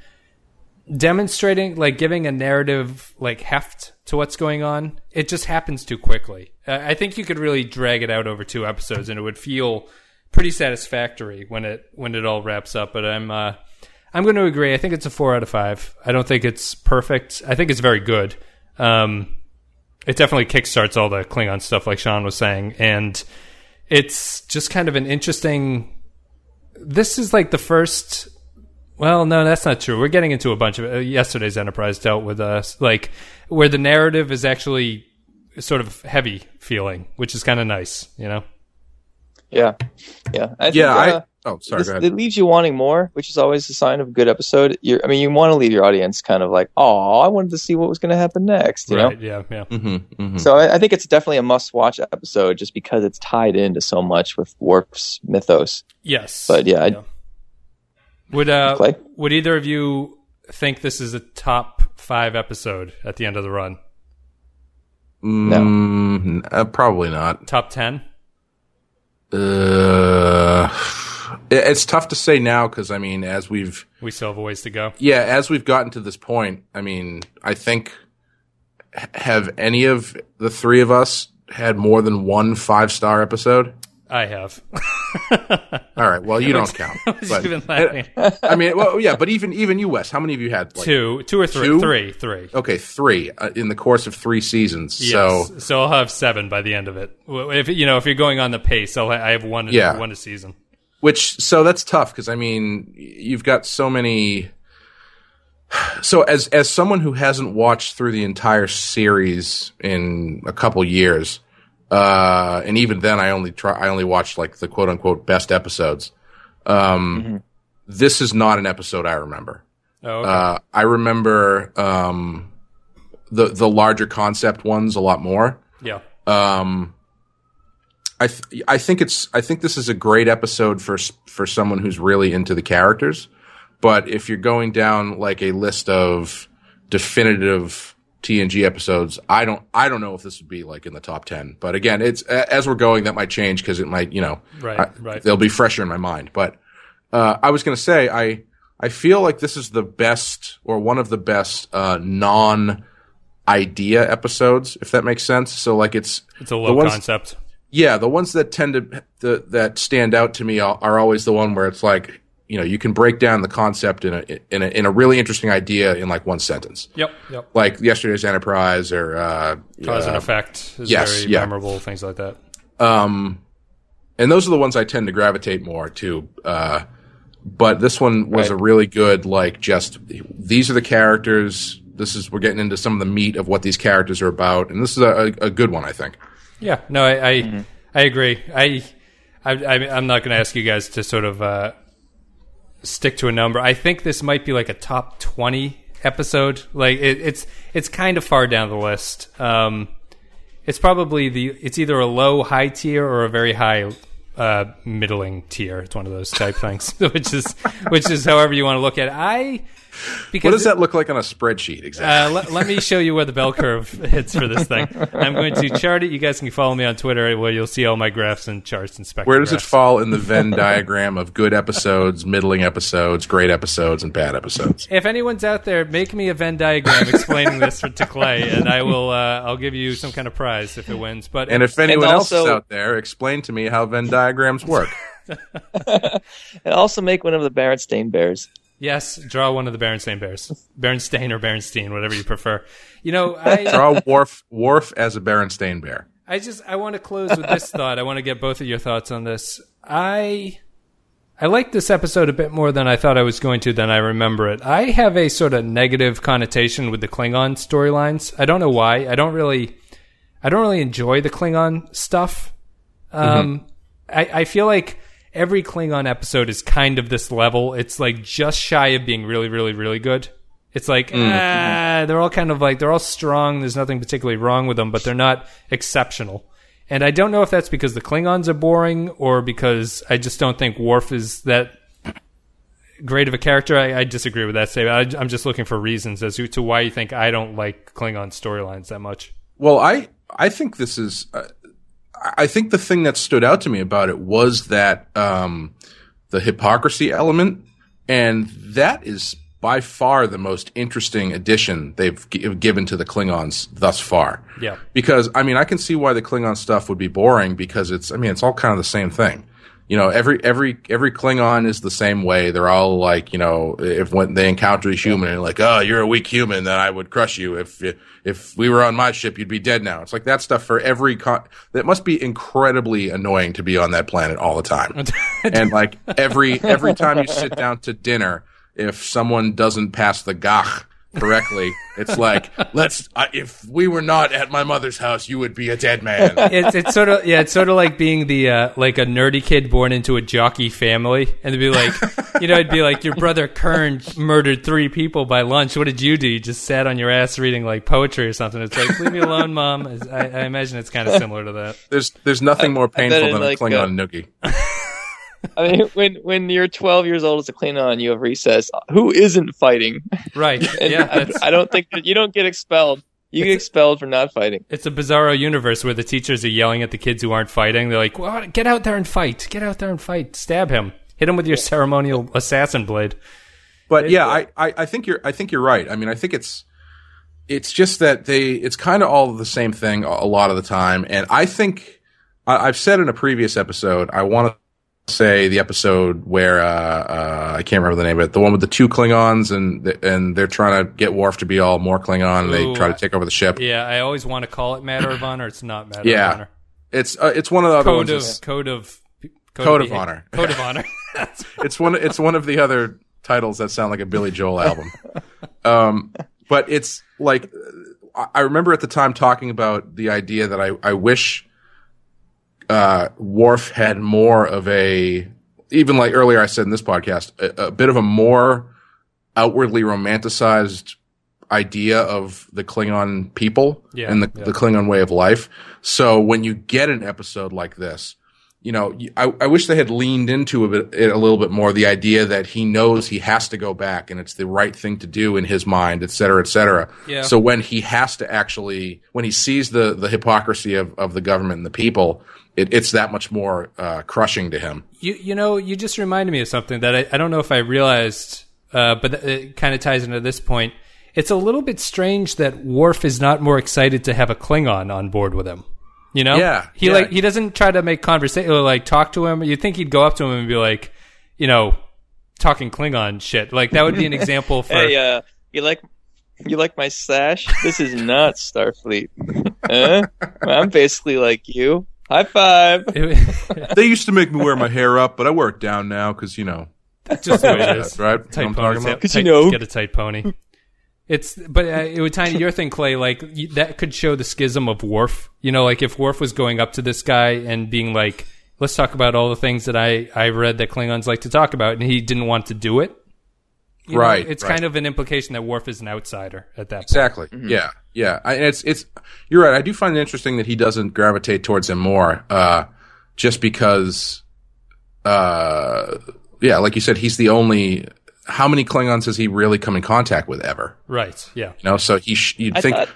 demonstrating, like giving a narrative like heft to what's going on. It just happens too quickly. Uh, I think you could really drag it out over two episodes, and it would feel pretty satisfactory when it when it all wraps up. But I'm uh, I'm going to agree. I think it's a four out of five. I don't think it's perfect. I think it's very good. Um, it definitely kickstarts all the Klingon stuff, like Sean was saying, and it's just kind of an interesting. This is like the first. Well, no, that's not true. We're getting into a bunch of uh, yesterday's Enterprise dealt with us, like where the narrative is actually sort of heavy feeling, which is kind of nice, you know. Yeah, yeah. I think, yeah. I. uh, Oh, sorry. this- Go ahead. it leaves you wanting more, which is always a sign of a good episode. You're, I mean, you want to leave your audience kind of like, oh, I wanted to see what was going to happen next, you Right? know? Yeah, yeah. Mm-hmm, mm-hmm. So I, I think it's definitely a must-watch episode just because it's tied into so much with Worf's mythos. Yes, But yeah, I- Would uh Clay? would either of you think this is a top five episode at the end of the run? Mm, uh, probably not. Top ten? Uh, it, it's tough to say now because, I mean, as we've... We still have a ways to go. Yeah, as we've gotten to this point, I mean, I think... Have any of the three of us had more than one five-star episode? I have. All right. Well, you don't count. But, even laughing. I mean, well, yeah, but even even you, Wes, how many of you had? Like, two, two or three, two? three, three. Okay, three uh, in the course of three seasons. Yes. So, so I'll have seven by the end of it. If you know, if you're going on the pace, I'll I have one. Yeah. one a season. Which so that's tough because I mean, you've got so many. So as as someone who hasn't watched through the entire series in a couple years. Uh, and even then, I only try. I only watched like the quote unquote best episodes. Um, mm-hmm. This is not an episode I remember. Oh, okay. Uh, I remember um, the the larger concept ones a lot more. Yeah. Um, I th- I think it's I think this is a great episode for for someone who's really into the characters. But if you're going down like a list of definitive T N G episodes, I don't, I don't know if this would be like in the top ten. But again, it's as we're going, that might change because it might, you know, right, I, right. they'll be fresher in my mind. But uh, I was going to say, I, I feel like this is the best or one of the best uh, non-idea episodes, if that makes sense. So like it's it's a low ones, concept. Yeah, the ones that tend to the, that stand out to me are, are always the one where it's like, you know, you can break down the concept in a in a in a really interesting idea in like one sentence. Yep, yep. Like Yesterday's Enterprise or uh, Cause uh, and Effect is yes, very yeah. memorable. Things like that. Um, and those are the ones I tend to gravitate more to. Uh, but this one was Right. a really good like just these are the characters. This is we're getting into some of the meat of what these characters are about, and this is a, a good one, I think. Yeah, no, I I, Mm-hmm. I agree. I, I I'm not going to ask you guys to sort of. Uh, stick to a number. I think this might be like a top twenty episode. Like it, it's it's kind of far down the list. Um, it's probably the it's either a low high tier or a very high uh, middling tier. It's one of those type things, which is which is however you want to look at it. I because What does that look like on a spreadsheet exactly? Uh, let, let me show you where the bell curve hits for this thing. I'm going to chart it. You guys can follow me on Twitter where you'll see all my graphs and charts and spectrographs. Where does it fall in the Venn diagram of good episodes, middling episodes, great episodes, and bad episodes? If anyone's out there, make me a Venn diagram explaining this for, to Clay, and I will. Uh, I'll give you some kind of prize if it wins. But And if anyone And else is also- out there, explain to me how Venn diagrams work. And also make one of the Berenstain Bears. yes, draw one of the Berenstain Bears, Berenstain or Berenstein, whatever you prefer. You know, I Draw Worf, Worf as a Berenstain Bear. I just I want to close with this thought. I want to get both of your thoughts on this. I I like this episode a bit more than I thought I was going to than I remember it. I have a sort of negative connotation with the Klingon storylines. I don't know why. I don't really I don't really enjoy the Klingon stuff. Um, mm-hmm. I, I feel like every Klingon episode is kind of this level. It's like just shy of being really, really, really good. It's like, mm-hmm. ah, they're all kind of like, they're all strong. There's nothing particularly wrong with them, but they're not exceptional. And I don't know if that's because the Klingons are boring or because I just don't think Worf is that great of a character. I, I disagree with that statement. I, I'm just looking for reasons as to, to why you think I don't like Klingon storylines that much. Well, I I think this is. Uh, I think the thing that stood out to me about it was that um, the hypocrisy element, and that is by far the most interesting addition they've g- given to the Klingons thus far. Yeah. Because, I mean, I can see why the Klingon stuff would be boring because it's, I mean, it's all kind of the same thing. You know, every, every, every Klingon is the same way. They're all like, you know, if when they encounter a human and like, oh, you're a weak human, then I would crush you. If, if we were on my ship, you'd be dead now. It's like that stuff for every con, that must be incredibly annoying to be on that planet all the time. And like every, every time you sit down to dinner, if someone doesn't pass the gach correctly, it's like, let's, uh, if we were not at my mother's house, you would be a dead man. It's it's sort of yeah, it's sort of like being the uh, like a nerdy kid born into a jockey family, and it'd be like, you know, it'd be like your brother Kern murdered three people by lunch. What did you do? You just sat on your ass reading like poetry or something. It's like, leave me alone, mom. I, I imagine it's kind of similar to that. There's there's nothing more I bet painful in, than like, a Klingon uh, noogie. I mean, when when you're twelve years old as a Klingon, you have recess. Who isn't fighting? Right. And Yeah. I, That's, I don't think that you don't get expelled. You get expelled for not fighting. it's a bizarro universe where the teachers are yelling at the kids who aren't fighting. They're like, well, get out there and fight. Get out there and fight. Stab him. Hit him with your ceremonial assassin blade. But yeah, I, I, I think you're I think you're right. I mean, I think it's it's just that they it's kind of all the same thing a lot of the time. And I think I, I've said in a previous episode, I want to say the episode where uh, uh, I can't remember the name of it, the one with the two Klingons and the, and they're trying to get Worf to be all more Klingon. And they Ooh, try to take over the ship. Yeah, I always want to call it Matter of Honor. It's not Matter Yeah. of Honor. It's uh, it's one of the other Code ones. of that's- code of code, Code of beha- Honor. Code of Honor. It's one. It's one of the other titles that sound like a Billy Joel album. Um, but it's like I I remember at the time talking about the idea that I I wish uh, Worf had more of a even like earlier I said in this podcast a, a bit of a more outwardly romanticized idea of the Klingon people Yeah, and the, yeah. the Klingon way of life. So when you get an episode like this, you know, I, I wish they had leaned into a bit, it a little bit more, the idea that he knows he has to go back and it's the right thing to do in his mind, et cetera, et cetera. Yeah. So when he has to actually, when he sees the, the hypocrisy of, of the government and the people, it, it's that much more uh, crushing to him. You you know, you just reminded me of something that I, I don't know if I realized, uh, but it kind of ties into this point. It's a little bit strange that Worf is not more excited to have a Klingon on board with him. You know? Yeah, He yeah. like he doesn't try to make conversation or like talk to him. You'd think he'd go up to him and be like, you know, talking Klingon shit. Like that would be an example for Hey, uh, you like you like my sash? This is not Starfleet. Huh? I'm basically like you. High five. They used to make me wear my hair up, but I wear it down now because, you know, just the way it is. right? You know what Tight I'm pony. talking about? 'Cause you Tight- know. get a tight pony. It's, but uh, it would tie into your thing, Clay. Like y- that could show the schism of Worf. You know, like if Worf was going up to this guy and being like, "Let's talk about all the things that I I read that Klingons like to talk about," and he didn't want to do it. You know, Right, it's right. kind of an implication that Worf is an outsider at that point. Exactly. Yeah. Yeah. I, and it's it's you're right. I do find it interesting that he doesn't gravitate towards him more, uh, just because, uh, yeah, like you said, he's the only. How many Klingons has he really come in contact with ever? Right. Yeah. You know, so he sh- you'd I think. thought,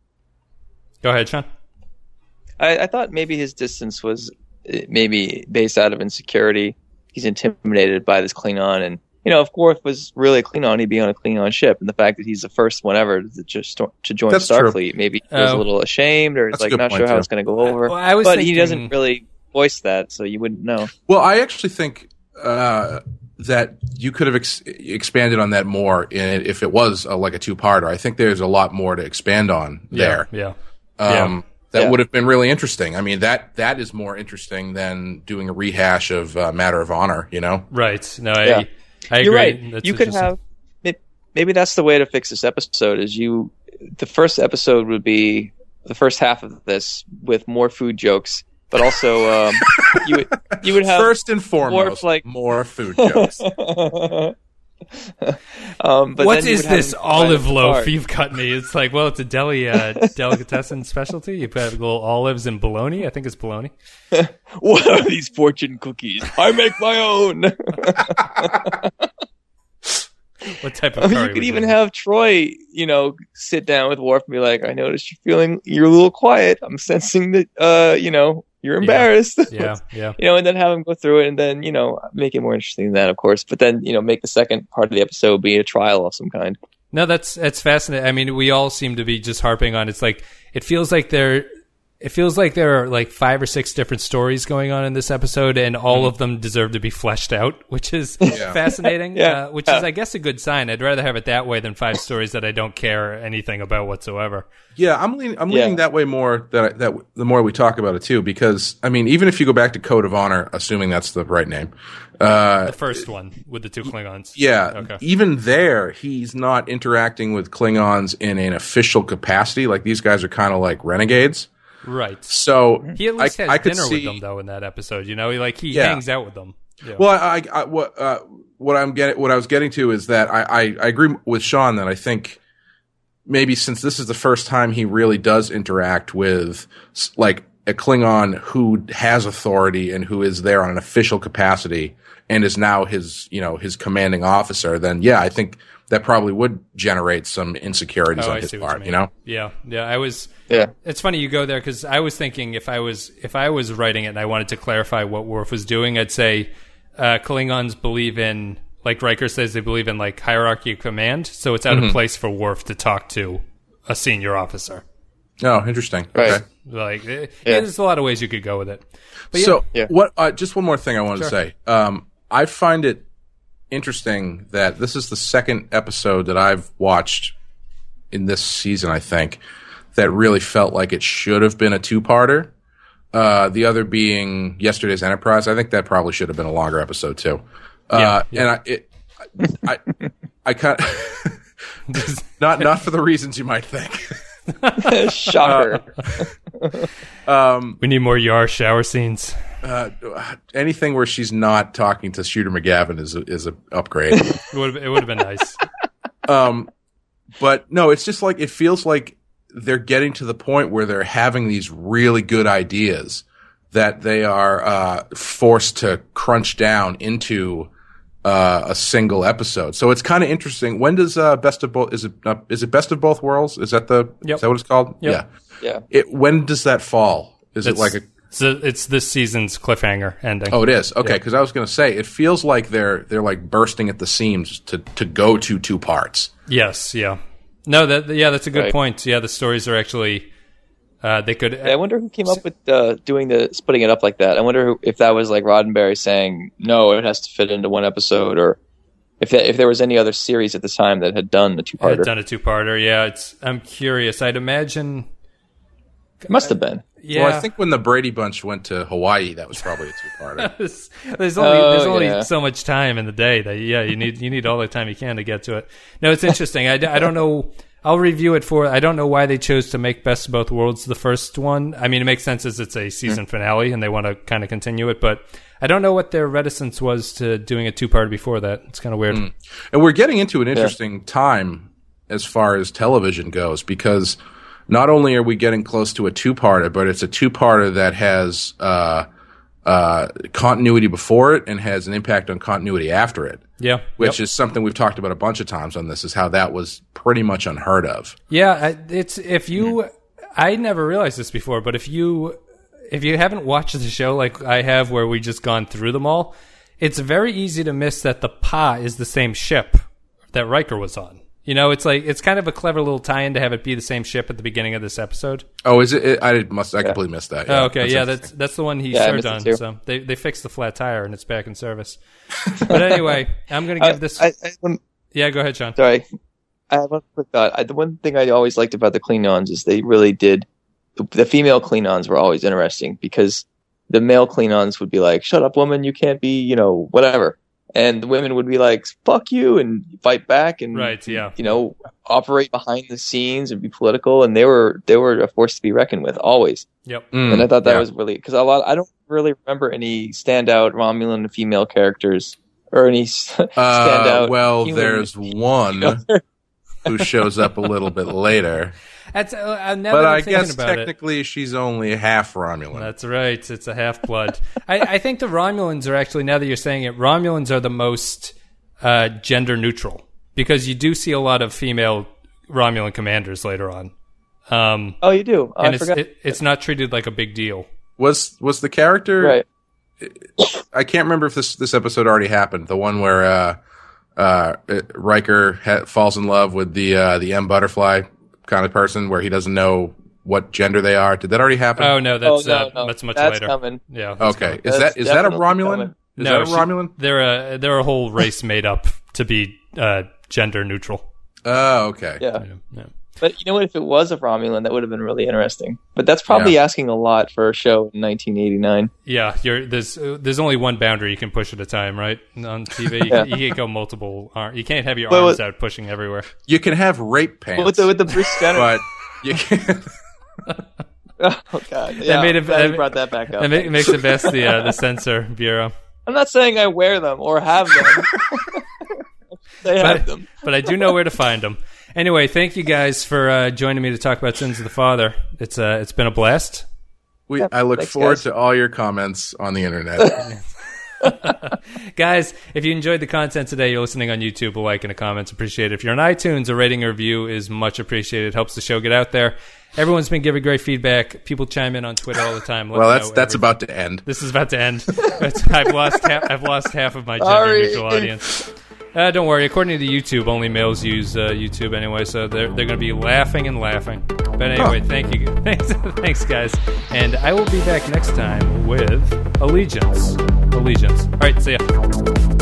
Go ahead, Sean. I, I thought maybe his distance was uh, maybe based out of insecurity. He's intimidated by this Klingon, and you know, if Worf was really a Klingon, he'd be on a Klingon ship. And the fact that he's the first one ever to just to join That's true. Starfleet, maybe he was Oh. a little ashamed, or That's a like good not point, sure how too. it's going to go over. Well, I was but he thinking- doesn't really voice that, so you wouldn't know. Well, I actually think uh, that you could have ex- expanded on that more in it if it was a, like a two-parter. I think there's a lot more to expand on there. Yeah. Um, that Yeah. would have been really interesting. I mean, that that is more interesting than doing a rehash of uh, Matter of Honor. You know? Right. No, Yeah. I, I agree. You're right. That's you could interesting. have may- maybe that's the way to fix this episode. Is you the first episode would be the first half of this with more food jokes, but also um, you would you would have First and foremost, like- more food jokes. um, but What then you is would have this them divide olive it loaf apart. you've got me? It's like, well, it's a deli uh, delicatessen specialty. You've got little olives and bologna. I think it's bologna. What are these fortune cookies? I make my own. What type of I mean, curry you could would even you- have Troy, you know, sit down with Worf and be like, "I noticed you're feeling, you're a little quiet. I'm sensing that, uh, you know, you're embarrassed." Yeah, yeah. You know, and then have him go through it, and then you know, make it more interesting than that, of course. But then you know, make the second part of the episode be a trial of some kind. No, that's that's fascinating. I mean, we all seem to be just harping on. It's like it feels like there, it feels like there are like five or six different stories going on in this episode, and all of them deserve to be fleshed out, which is fascinating. Yeah. uh, which Yeah. is, I guess, a good sign. I'd rather have it that way than five stories that I don't care anything about whatsoever. Yeah, I'm leaning. I'm Yeah. leaning that way more. That I, that the more we talk about it too, because I mean, even if you go back to Code of Honor, assuming that's the right name, uh, The first one with the two Klingons. yeah, Okay. even there, he's not interacting with Klingons in an official capacity. Like these guys are kind of like renegades. Right. So He at least I, has I could dinner see, with them though in that episode. You know, he, like he Yeah. hangs out with them. Yeah. Well, I, I, I what uh, what I'm getting, what I was getting to is that I, I, I agree with Sean that I think maybe since this is the first time he really does interact with s- like a Klingon who has authority and who is there on an official capacity and is now his, you know, his commanding officer, then yeah, I think that probably would generate some insecurities Oh, on I his see what part, you you mean. know? Yeah, yeah. I was. Yeah. It's funny you go there because I was thinking if I was if I was writing it and I wanted to clarify what Worf was doing, I'd say uh, Klingons believe in, like Riker says, they believe in like hierarchy of command. So it's out Mm-hmm. of place for Worf to talk to a senior officer. Oh, interesting. Right. Okay. Like, eh, Yeah. there's a lot of ways you could go with it. But yeah, So, Yeah. what? Uh, just one more thing I wanted Sure. to say. Um, I find it interesting that this is the second episode that I've watched in this season, I think, that really felt like it should have been a two-parter. Uh, the other being yesterday's Enterprise. I think that probably should have been a longer episode too. Uh, Yeah, yeah. And I, it, I, I, I kind not not for the reasons you might think. Shocker. we need more Yar shower scenes. Uh, anything where she's not talking to Shooter McGavin is a, is an upgrade. It would it would have been nice. Um, but no, it's just like it feels like they're getting to the point where they're having these really good ideas that they are uh, forced to crunch down into uh, a single episode. So it's kind of interesting. When does uh, Best of Both? Is it uh, is it Best of Both Worlds? Is that the? Yep. Is that what it's called? Yep. Yeah. Yeah. It, when does that fall? Is it It's, like a? it's, a- it's this season's cliffhanger ending. Oh, it is. Okay, because I was going to say it feels like they're they're like bursting at the seams to to go to two parts. Yes, yeah. No, that yeah, that's a good Right. point. Yeah, the stories are actually uh, they could. I wonder who came up with uh, doing the splitting it up like that. I wonder who, if that was like Roddenberry saying no, it has to fit into one episode, or if that, if there was any other series at the time that had done the two had parter. done a two-parter. Yeah, it's. I'm curious. I'd imagine. It must have been. Yeah, Well, I think when the Brady Bunch went to Hawaii, that was probably a two-parter. there's, there's only Oh, there's only yeah. so much time in the day that yeah you need you need all the time you can to get to it. No, it's interesting. I, d- I don't know. I'll review it for. I don't know why they chose to make Best of Both Worlds the first one. I mean, it makes sense as it's a season finale and they want to kind of continue it, but I don't know what their reticence was to doing a two-part before that. It's kind of weird. And we're getting into an interesting time as far as television goes, because not only are we getting close to a two-parter, but it's a two-parter that has uh, uh, continuity before it and has an impact on continuity after it, Yeah, which Yep. is something we've talked about a bunch of times on this, is how that was pretty much unheard of. Yeah, I- it's if you. I never realized this before, but if you if you haven't watched the show like I have, where we just gone through them all, it's very easy to miss that the Pa is the same ship that Riker was on. You know, it's like it's kind of a clever little tie-in to have it be the same ship at the beginning of this episode. Oh, is it? it I must. I completely missed that. Oh, okay, yeah, interesting. that's that's the one he Yeah, I served missed it on. too. So they they fixed the flat tire and it's back in service. But anyway, I'm gonna give I- this. I, I, one- yeah, go ahead, Sean. sorry, I have one quick thought. I, the one thing I always liked about the Klingons is they really did. The, the female Klingons were always interesting because the male Klingons would be like, "Shut up, woman! You can't be, you know, whatever." And the women would be like, "Fuck you!" and fight back, and Right, yeah. you know, operate behind the scenes and be political. And they were they were a force to be reckoned with always. Yep. Mm, And I thought that yeah. was really because a lot. I don't really remember any standout Romulan female characters or any s- Uh, standout. well, human- there's one who shows up a little bit later, That's uh, now but that I'm I thinking guess about it. technically she's only half Romulan. That's right. It's a half blood. I, I think the Romulans are actually, now that you're saying it, Romulans are the most uh, gender neutral because you do see a lot of female Romulan commanders later on. Um, Oh, you do. Oh, and I it's, forgot. it, it's not treated like a big deal. Was was the character? Right. I can't remember if this this episode already happened. The one where uh, uh, Riker ha- falls in love with the uh, the M butterfly kind of person, where he doesn't know what gender they are. Did that already happen? Oh, no, that's, oh, no, uh, no. that's much That's later. coming. Yeah. that's okay. coming. Is That's that is that a definitely Romulan? coming. Is no, that a she- Romulan? They're a, they're a whole race made up to be uh, gender neutral. Oh, okay. Yeah. Yeah, yeah. But you know what? If it was a Romulan, that would have been really interesting. But that's probably Yeah. asking a lot for a show in nineteen eighty-nine. Yeah, you're, there's uh, there's only one boundary you can push at a time, right? On T V, you, Yeah. you can't go multiple. Ar- you can't have your But arms what- out pushing everywhere. You can have rape pants, But with the with the Bruce Jenner. but you can't. Oh God! Yeah, made I'm it- glad you that- brought that back up. It ma- makes it best the uh, the censor bureau, I'm not saying I wear them or have them. They have but, them. but I do know where to find them. Anyway, thank you guys for uh, joining me to talk about Sins of the Father. It's uh, it's been a blast. We, Yeah, I look thanks, forward guys. to all your comments on the internet. Guys, if you enjoyed the content today, you're listening on YouTube, a like and a comment, appreciate it. If you're on iTunes, a rating or review is much appreciated. It helps the show get out there. Everyone's been giving great feedback. People chime in on Twitter all the time. Let Well, me that's know that's everything. about to end. This is about to end. It's- I've lost half, I've lost half of my gender neutral audience. Uh, don't worry. According to YouTube, only males use uh, YouTube anyway, so they're they're going to be laughing and laughing. But anyway, thank you, thanks, thanks, guys, and I will be back next time with Allegiance. Allegiance. All right, see ya.